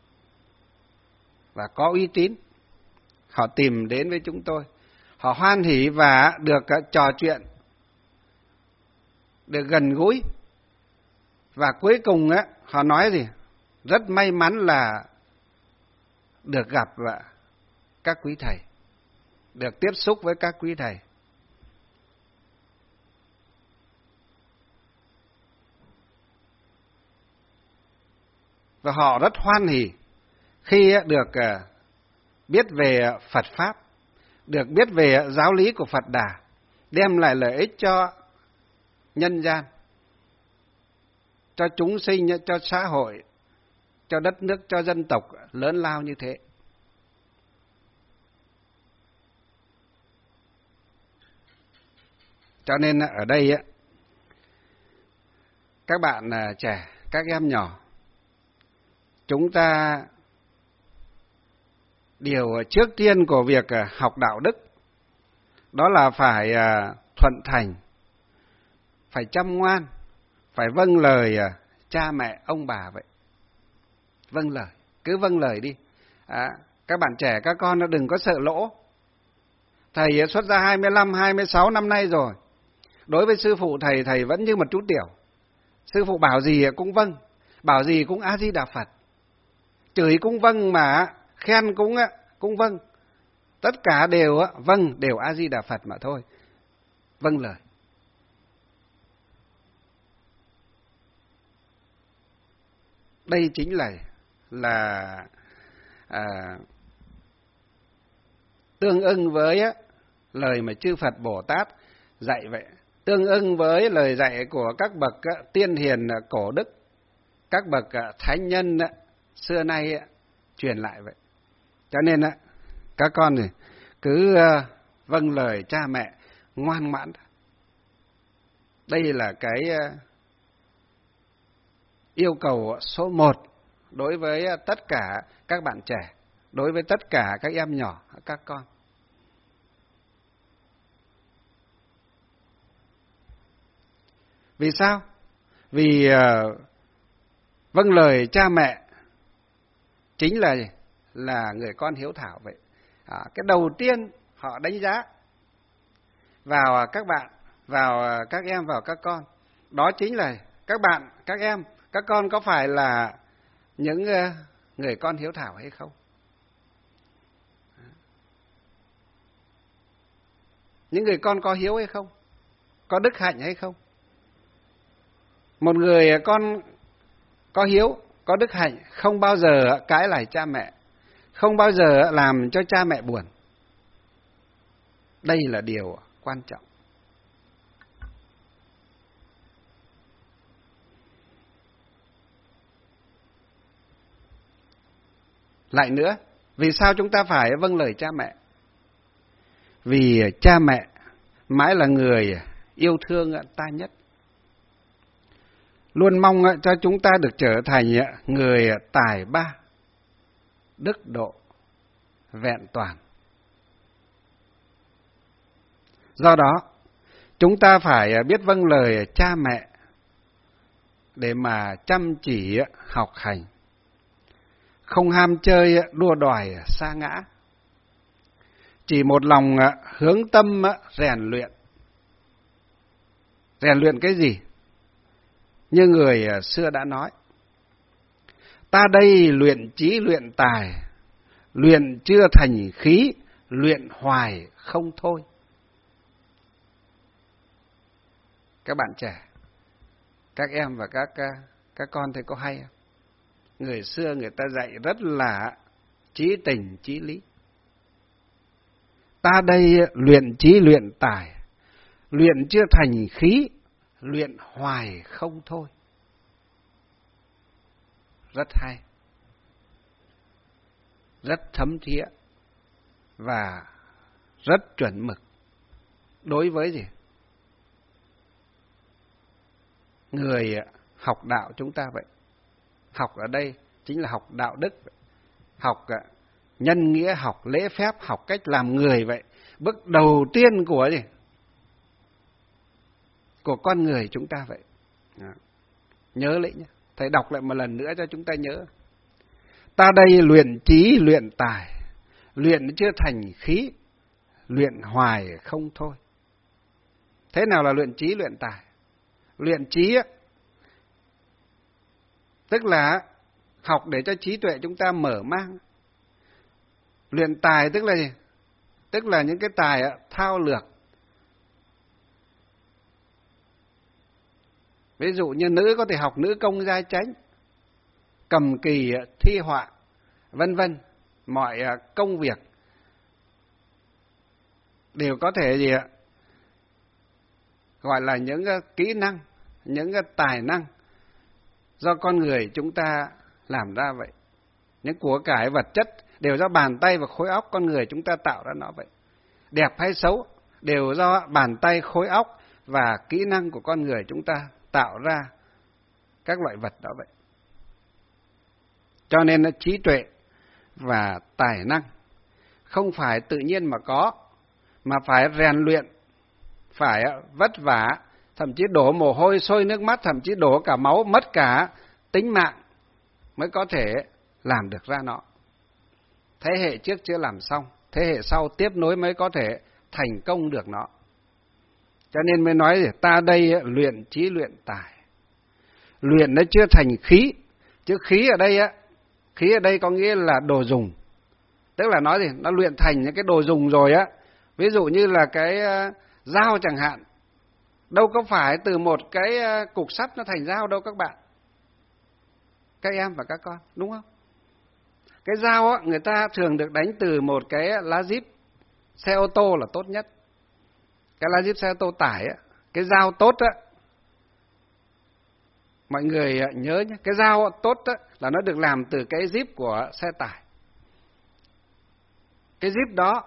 và có uy tín? Họ tìm đến với chúng tôi, họ hoan hỉ và được trò chuyện, được gần gũi, và cuối cùng á, họ nói gì? Rất may mắn là được gặp các quý thầy, được tiếp xúc với các quý thầy. Và họ rất hoan hỉ khi được biết về Phật Pháp, được biết về giáo lý của Phật Đà, đem lại lợi ích cho nhân gian, cho chúng sinh, cho xã hội, cho đất nước, cho dân tộc lớn lao như thế. Cho nên ở đây các bạn trẻ, các em nhỏ, chúng ta điều trước tiên của việc học đạo đức đó là phải thuận thành, phải chăm ngoan, phải vâng lời cha mẹ ông bà vậy. Vâng lời, cứ vâng lời đi. À, các bạn trẻ, các con nó đừng có sợ lỗ. Thầy xuất gia hai mươi lăm, hai mươi sáu năm nay rồi. Đối với sư phụ thầy, thầy vẫn như một chú tiểu. Sư phụ bảo gì cũng vâng, bảo gì cũng A Di Đà Phật. Chửi cũng vâng, mà khen cũng cũng vâng. Tất cả đều vâng, đều A Di Đà Phật mà thôi. Vâng lời. Đây chính là là à, tương ưng với lời mà chư Phật Bồ Tát dạy vậy, tương ưng với lời dạy của các bậc tiên hiền cổ đức, các bậc thánh nhân xưa nay truyền lại vậy. Cho nên các con thì cứ vâng lời cha mẹ ngoan ngoãn. Đây là cái yêu cầu số một đối với tất cả các bạn trẻ, đối với tất cả các em nhỏ, các con. Vì sao? Vì vâng lời cha mẹ chính là là người con hiếu thảo vậy. À, cái đầu tiên họ đánh giá vào các bạn, vào các em, vào các con, đó chính là các bạn, các em, các con có phải là những người con hiếu thảo hay không? Những người con có hiếu hay không? Có đức hạnh hay không? Một người con có hiếu, có đức hạnh không bao giờ cãi lại cha mẹ, không bao giờ làm cho cha mẹ buồn. Đây là điều quan trọng. Lại nữa, vì sao chúng ta phải vâng lời cha mẹ? Vì cha mẹ mãi là người yêu thương ta nhất, luôn mong cho chúng ta được trở thành người tài ba, đức độ, vẹn toàn. Do đó, chúng ta phải biết vâng lời cha mẹ để mà chăm chỉ học hành, không ham chơi đua đòi sa ngã, chỉ một lòng hướng tâm rèn luyện. Rèn luyện cái gì? Như người xưa đã nói, ta đây luyện trí luyện tài, luyện chưa thành khí, luyện hoài không thôi. Các bạn trẻ, các em và các các con thấy có hay không? Người xưa người ta dạy rất là chí tình chí lý. Ta đây luyện trí luyện tài, luyện chưa thành khí, luyện hoài không thôi. Rất hay, rất thấm thía và rất chuẩn mực. Đối với gì? Người học đạo chúng ta vậy. Học ở đây chính là học đạo đức, học nhân nghĩa, học lễ phép, học cách làm người vậy. Bước đầu tiên của gì? Của con người chúng ta vậy. Đó. Nhớ lấy nhé. Thầy đọc lại một lần nữa cho chúng ta nhớ. Ta đây luyện trí luyện tài, luyện chưa thành khí, luyện hoài không thôi. Thế nào là luyện trí luyện tài? Luyện trí á, tức là học để cho trí tuệ chúng ta mở mang. Luyện tài tức là gì? Tức là những cái tài á, thao lược. Ví dụ như nữ có thể học nữ công gia chánh, cầm kỳ thi họa, vân vân. Mọi công việc đều có thể gì ạ? Gọi là những kỹ năng, những tài năng do con người chúng ta làm ra vậy. Những của cải vật chất đều do bàn tay và khối óc con người chúng ta tạo ra nó vậy. Đẹp hay xấu đều do bàn tay, khối óc và kỹ năng của con người chúng ta tạo ra các loại vật đó vậy. Cho nên trí tuệ và tài năng không phải tự nhiên mà có, mà phải rèn luyện, phải vất vả, thậm chí đổ mồ hôi, sôi nước mắt, thậm chí đổ cả máu, mất cả tính mạng mới có thể làm được ra nó. Thế hệ trước chưa làm xong, thế hệ sau tiếp nối mới có thể thành công được nó. Cho nên mới nói ta đây luyện trí luyện tài. Luyện nó chưa thành khí, chứ khí ở đây á, khí ở đây có nghĩa là đồ dùng. Tức là nói gì? Nó luyện thành những cái đồ dùng rồi á. Ví dụ như là cái dao chẳng hạn, đâu có phải từ một cái cục sắt nó thành dao đâu các bạn. Các em và các con, đúng không? Cái dao á, người ta thường được đánh từ một cái lá díp xe ô tô là tốt nhất. Cái lá díp xe ô tô tải á, cái dao tốt á, mọi người nhớ nhé, cái dao tốt á, là nó được làm từ cái díp của xe tải. Cái díp đó,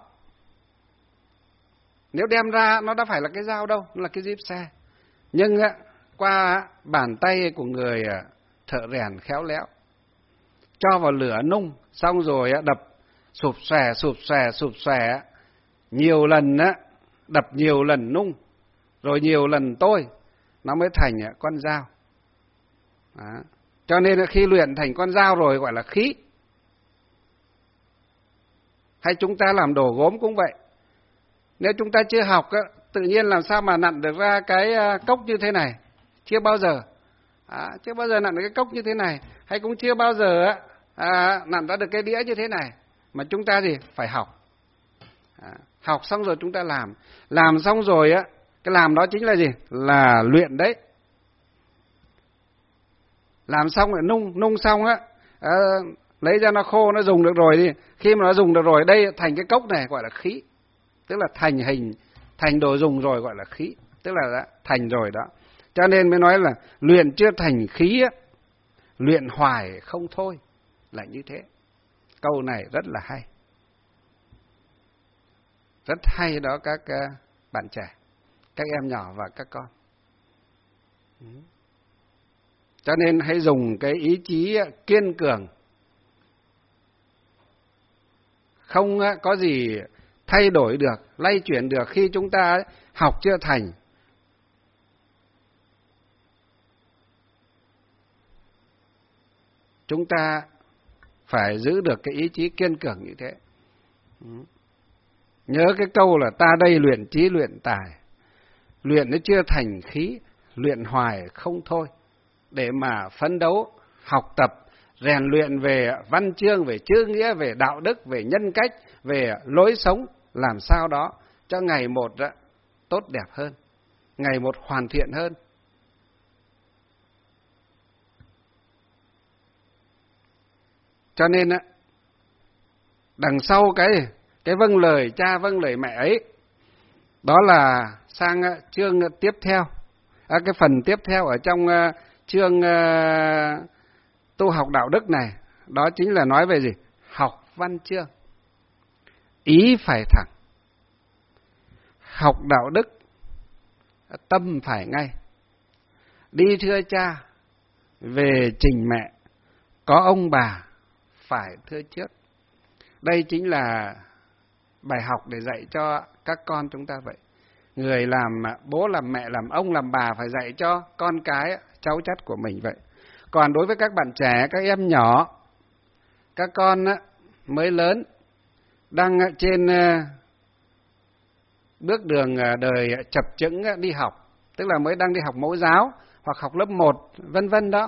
nếu đem ra nó đã phải là cái dao đâu, nó là cái díp xe. Nhưng á, qua bàn tay của người thợ rèn khéo léo, cho vào lửa nung, xong rồi đập sụp xòe, sụp xòe, sụp xòe, nhiều lần á, đập nhiều lần nung, rồi nhiều lần tôi, nó mới thành con dao. Đó. Cho nên là khi luyện thành con dao rồi gọi là khí. Hay chúng ta làm đồ gốm cũng vậy. Nếu chúng ta chưa học á, tự nhiên làm sao mà nặn được ra cái cốc như thế này? Chưa bao giờ. À, chưa bao giờ nặn được cái cốc như thế này. Hay cũng chưa bao giờ á, à, nặn ra được cái đĩa như thế này. Mà chúng ta gì? Phải học. À, học xong rồi chúng ta làm. Làm xong rồi á, cái làm đó chính là gì? Là luyện đấy. Làm xong rồi nung, nung xong á, à, lấy ra nó khô, nó dùng được rồi đi. Khi mà nó dùng được rồi, đây thành cái cốc này gọi là khí. Tức là thành hình, thành đồ dùng rồi gọi là khí. Tức là đã thành rồi đó. Cho nên mới nói là luyện chưa thành khí á, luyện hoài không thôi. Là như thế. Câu này rất là hay. Rất hay đó các uh, bạn trẻ, các em nhỏ và các con. Cho nên hãy dùng cái ý chí kiên cường. Không có gì thay đổi được, lay chuyển được khi chúng ta học chưa thành. Chúng ta phải giữ được cái ý chí kiên cường như thế. Nhớ cái câu là ta đây luyện trí luyện tài. Luyện nó chưa thành khí, luyện hoài không thôi. Để mà phấn đấu, học tập, rèn luyện về văn chương, về chữ nghĩa, về đạo đức, về nhân cách, về lối sống, làm sao đó cho ngày một đó, tốt đẹp hơn, ngày một hoàn thiện hơn. Cho nên á, đằng sau cái cái vâng lời cha vâng lời mẹ ấy, đó là sang chương tiếp theo, à, cái phần tiếp theo ở trong uh, chương uh, tu học đạo đức này, đó chính là nói về gì? Học văn chương. Ý phải thẳng. Học đạo đức, tâm phải ngay. Đi thưa cha, về trình mẹ, có ông bà phải thưa trước. Đây chính là bài học để dạy cho các con chúng ta vậy. Người làm bố, làm mẹ, làm ông, làm bà phải dạy cho con cái, cháu chắt của mình vậy. Còn đối với các bạn trẻ, các em nhỏ, các con mới lớn, đang trên bước đường đời chập chững đi học, tức là mới đang đi học mẫu giáo hoặc học lớp một, vân vân đó.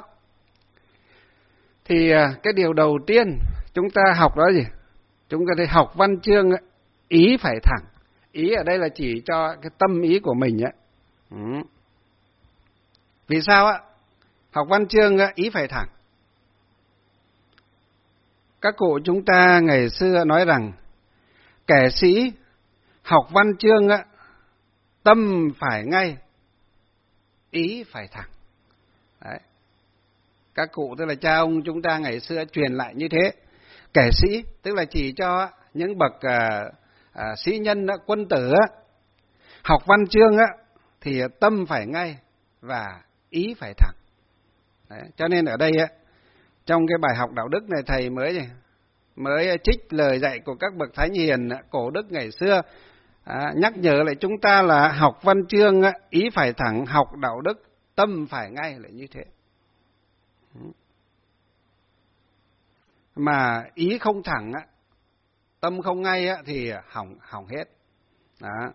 Thì cái điều đầu tiên chúng ta học đó gì? Chúng ta thấy học văn chương, ý phải thẳng. Ý ở đây là chỉ cho cái tâm ý của mình ấy. Ừ. Vì sao ạ? Học văn chương ý phải thẳng. Các cụ chúng ta ngày xưa nói rằng kẻ sĩ học văn chương tâm phải ngay, ý phải thẳng. Đấy. Các cụ tức là cha ông chúng ta ngày xưa truyền lại như thế. Kẻ sĩ tức là chỉ cho những bậc à, à, sĩ nhân, quân tử học văn chương thì tâm phải ngay và ý phải thẳng. Đấy. Cho nên ở đây trong cái bài học đạo đức này thầy mới mới trích lời dạy của các bậc thánh hiền cổ đức ngày xưa, à, nhắc nhở lại chúng ta là học văn chương ý phải thẳng, học đạo đức tâm phải ngay là như thế. Mà ý không thẳng, tâm không ngay thì hỏng hỏng hết. Đó.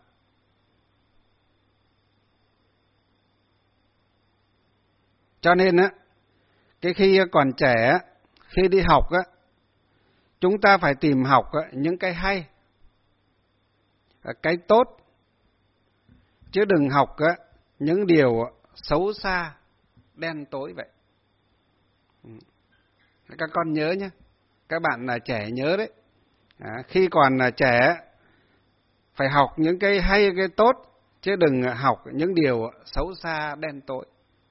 Cho nên á, cái khi còn trẻ, khi đi học á, chúng ta phải tìm học những cái hay, cái tốt, chứ đừng học những điều xấu xa, đen tối vậy. Các con nhớ nhé, các bạn là trẻ nhớ đấy. À, khi còn là trẻ phải học những cái hay, cái tốt, chứ đừng học những điều xấu xa, đen tối.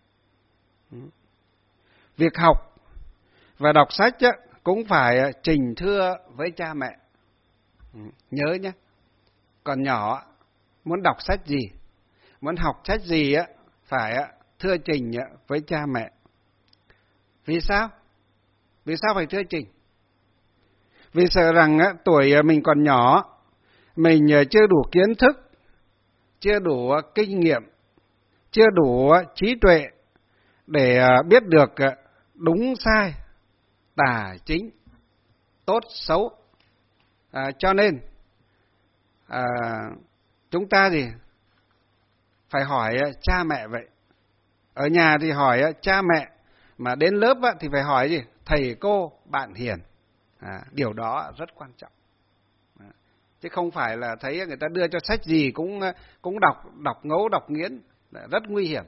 Việc học và đọc sách á, cũng phải trình thưa với cha mẹ. Nhớ nhé, còn nhỏ muốn đọc sách gì, muốn học sách gì á, phải thưa trình với cha mẹ. Vì sao? Vì sao phải thưa trình? Vì sợ rằng á, tuổi mình còn nhỏ, mình chưa đủ kiến thức, chưa đủ kinh nghiệm, chưa đủ trí tuệ để biết được đúng sai, tà chính, tốt xấu. À, cho nên à, chúng ta gì phải hỏi cha mẹ vậy. Ở nhà thì hỏi cha mẹ, mà đến lớp thì phải hỏi gì? Thầy cô, bạn hiền. À, điều đó rất quan trọng. À, chứ không phải là thấy người ta đưa cho sách gì cũng cũng đọc đọc ngấu đọc nghiến, rất nguy hiểm.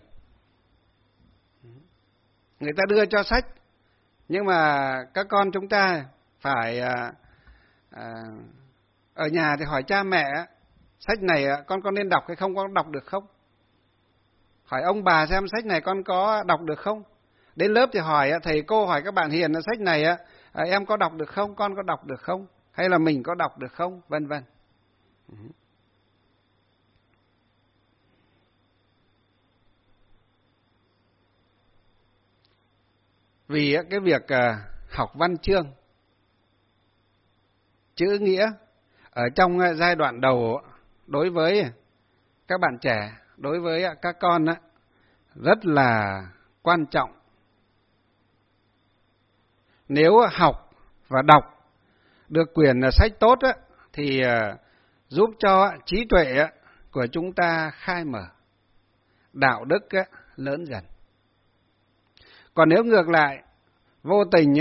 Người ta đưa cho sách, nhưng mà các con chúng ta phải à, à, ở nhà thì hỏi cha mẹ, sách này con có nên đọc hay không, con đọc được không? Hỏi ông bà xem sách này con có đọc được không? Đến lớp thì hỏi thầy cô, hỏi các bạn hiền là sách này em có đọc được không, con có đọc được không, hay là mình có đọc được không, vân vân. Vì cái việc học văn chương, chữ nghĩa ở trong giai đoạn đầu đối với các bạn trẻ, đối với các con rất là quan trọng. Nếu học và đọc được quyển sách tốt thì giúp cho trí tuệ của chúng ta khai mở, đạo đức lớn dần. Còn nếu ngược lại, vô tình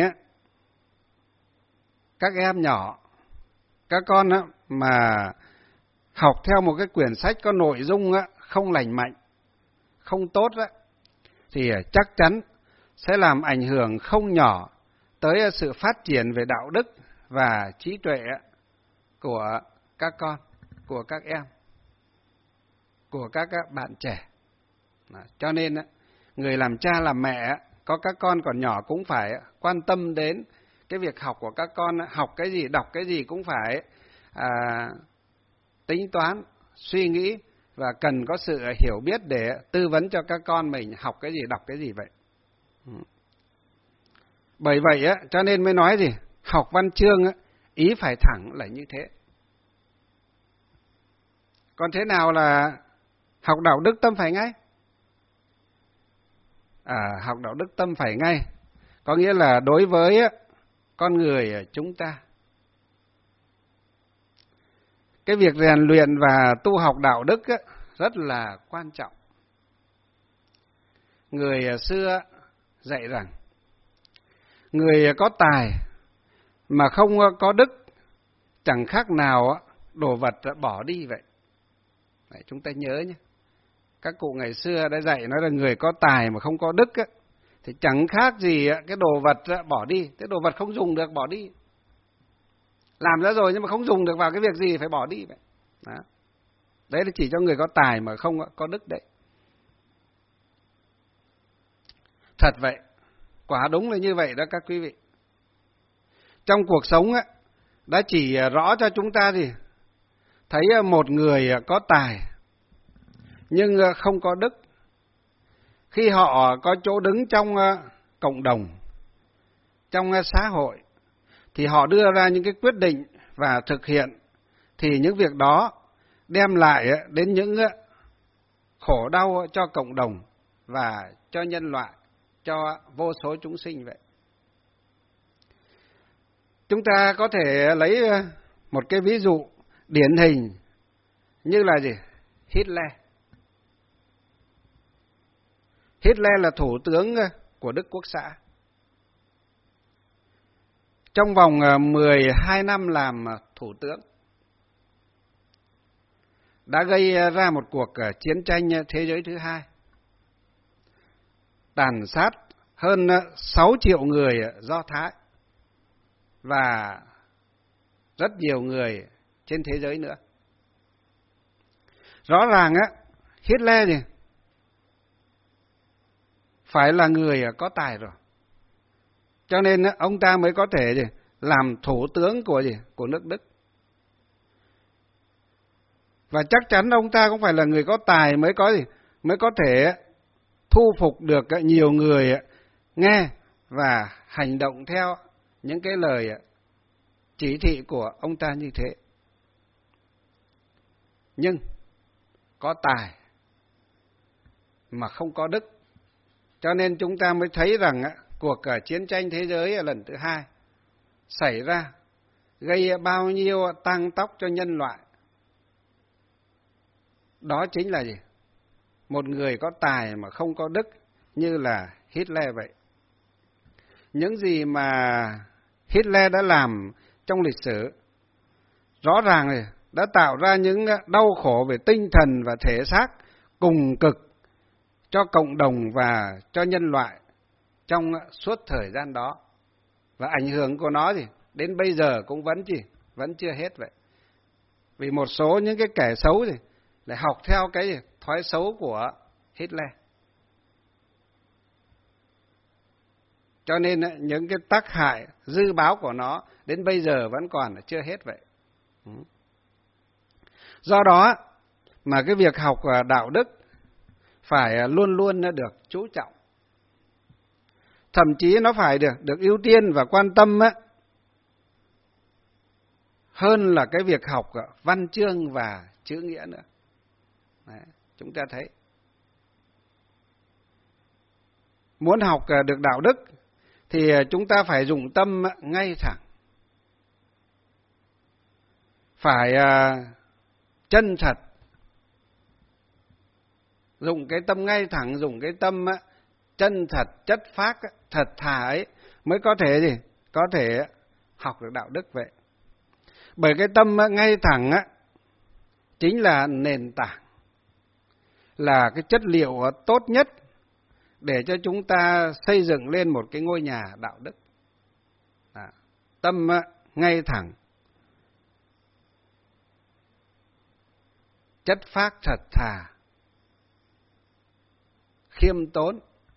các em nhỏ, các con mà học theo một cái quyển sách có nội dung không lành mạnh, không tốt thì chắc chắn sẽ làm ảnh hưởng không nhỏ tới sự phát triển về đạo đức và trí tuệ của các con, của các em, của các bạn trẻ. Cho nên người làm cha làm mẹ có các con còn nhỏ cũng phải quan tâm đến cái việc học của các con. Học cái gì, đọc cái gì cũng phải à, tính toán, suy nghĩ và cần có sự hiểu biết để tư vấn cho các con mình học cái gì, đọc cái gì vậy. Bởi vậy á, cho nên mới nói gì, học văn chương á, ý phải thẳng là như thế. Còn thế nào là học đạo đức tâm phải ngay? À, học đạo đức tâm phải ngay, có nghĩa là đối với con người chúng ta, cái việc rèn luyện và tu học đạo đức rất là quan trọng. Người xưa dạy rằng người có tài mà không có đức chẳng khác nào đồ vật bỏ đi vậy. Đấy, chúng ta nhớ nhé. Các cụ ngày xưa đã dạy nói là người có tài mà không có đức á, thì chẳng khác gì cái đồ vật bỏ đi. Cái đồ vật không dùng được bỏ đi. Làm ra rồi nhưng mà không dùng được vào cái việc gì phải bỏ đi vậy. Đó. Đấy là chỉ cho người có tài mà không có đức đấy. Thật vậy, quả đúng là như vậy đó các quý vị. Trong cuộc sống á, đã chỉ rõ cho chúng ta gì? Thấy một người có tài nhưng không có đức, khi họ có chỗ đứng trong cộng đồng, trong xã hội, thì họ đưa ra những cái quyết định và thực hiện, thì những việc đó đem lại đến những khổ đau cho cộng đồng và cho nhân loại, cho vô số chúng sinh vậy. Chúng ta có thể lấy một cái ví dụ điển hình như là gì? Hitler. Hitler là thủ tướng của Đức Quốc xã. Trong vòng mười hai năm làm thủ tướng, đã gây ra một cuộc chiến tranh thế giới thứ hai, tàn sát hơn sáu triệu người Do Thái và rất nhiều người trên thế giới nữa. Rõ ràng á, Hitler thì phải là người có tài rồi, cho nên ông ta mới có thể gì làm thủ tướng của gì của nước Đức. Và chắc chắn ông ta cũng phải là người có tài mới có gì mới có thể thu phục được nhiều người nghe và hành động theo những cái lời chỉ thị của ông ta như thế. Nhưng có tài mà không có đức, cho nên chúng ta mới thấy rằng cuộc chiến tranh thế giới lần thứ hai xảy ra, gây bao nhiêu tang tóc cho nhân loại. Đó chính là gì? Một người có tài mà không có đức, như là Hitler vậy. Những gì mà Hitler đã làm trong lịch sử rõ ràng này đã tạo ra những đau khổ về tinh thần và thể xác cùng cực cho cộng đồng và cho nhân loại trong suốt thời gian đó. Và ảnh hưởng của nó thì đến bây giờ cũng vẫn chỉ vẫn chưa hết vậy. Vì một số những cái kẻ xấu thì lại học theo cái gì? Thói xấu của Hitler. Cho nên những cái tác hại dư báo của nó đến bây giờ vẫn còn chưa hết vậy. Do đó mà cái việc học đạo đức phải luôn luôn được chú trọng. Thậm chí nó phải được được ưu tiên và quan tâm á, hơn là cái việc học văn chương và chữ nghĩa nữa. Đấy, chúng ta thấy. Muốn học được đạo đức thì chúng ta phải dùng tâm ngay thẳng. Phải chân thật. Dùng cái tâm ngay thẳng, dùng cái tâm chân thật, chất phác, thật thà ấy mới có thể gì? Có thể học được đạo đức vậy. Bởi cái tâm ngay thẳng á chính là nền tảng, là cái chất liệu tốt nhất để cho chúng ta xây dựng lên một cái ngôi nhà đạo đức. À, tâm ngay thẳng, chất phác thật thà, khiêm tốn.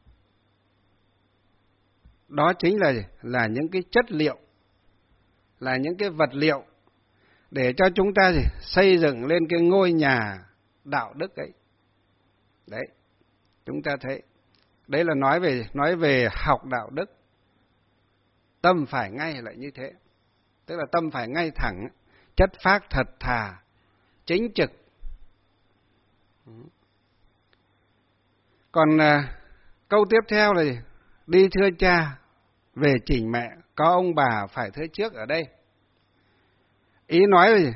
Đó chính là là những cái chất liệu, là những cái vật liệu để cho chúng ta gì? Xây dựng lên cái ngôi nhà đạo đức ấy. Đấy, chúng ta thấy. Đấy là nói về nói về học đạo đức. Tâm phải ngay lại như thế. Tức là tâm phải ngay thẳng, chất phác thật thà, chính trực. Còn à, câu tiếp theo là gì? Đi thưa cha, về chỉnh mẹ, có ông bà phải thưa trước ở đây. Ý nói là gì?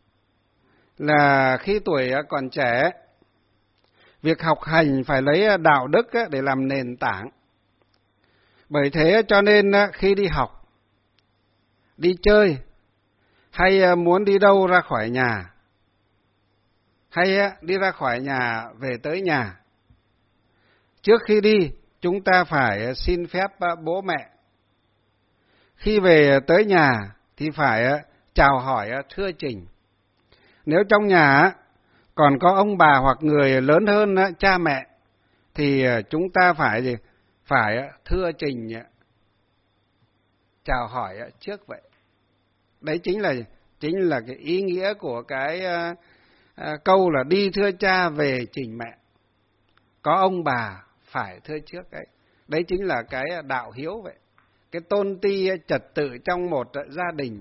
Là khi tuổi còn trẻ, việc học hành phải lấy đạo đức để làm nền tảng. Bởi thế cho nên khi đi học, đi chơi, hay muốn đi đâu ra khỏi nhà, hay đi ra khỏi nhà về tới nhà, trước khi đi chúng ta phải xin phép bố mẹ. Khi về tới nhà thì phải chào hỏi thưa trình. Nếu trong nhà còn có ông bà hoặc người lớn hơn cha mẹ thì chúng ta phải gì? Phải thưa trình, chào hỏi trước vậy. Đấy chính là chính là cái ý nghĩa của cái uh, câu là đi thưa cha về trình mẹ. Có ông bà phải thưa trước đấy. Đấy chính là cái đạo hiếu vậy. Cái tôn ti trật tự trong một gia đình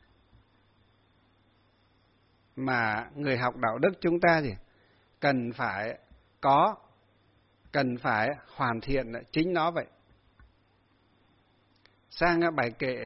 mà người học đạo đức chúng ta thì cần phải có, cần phải hoàn thiện chính nó vậy. Sang bài kệ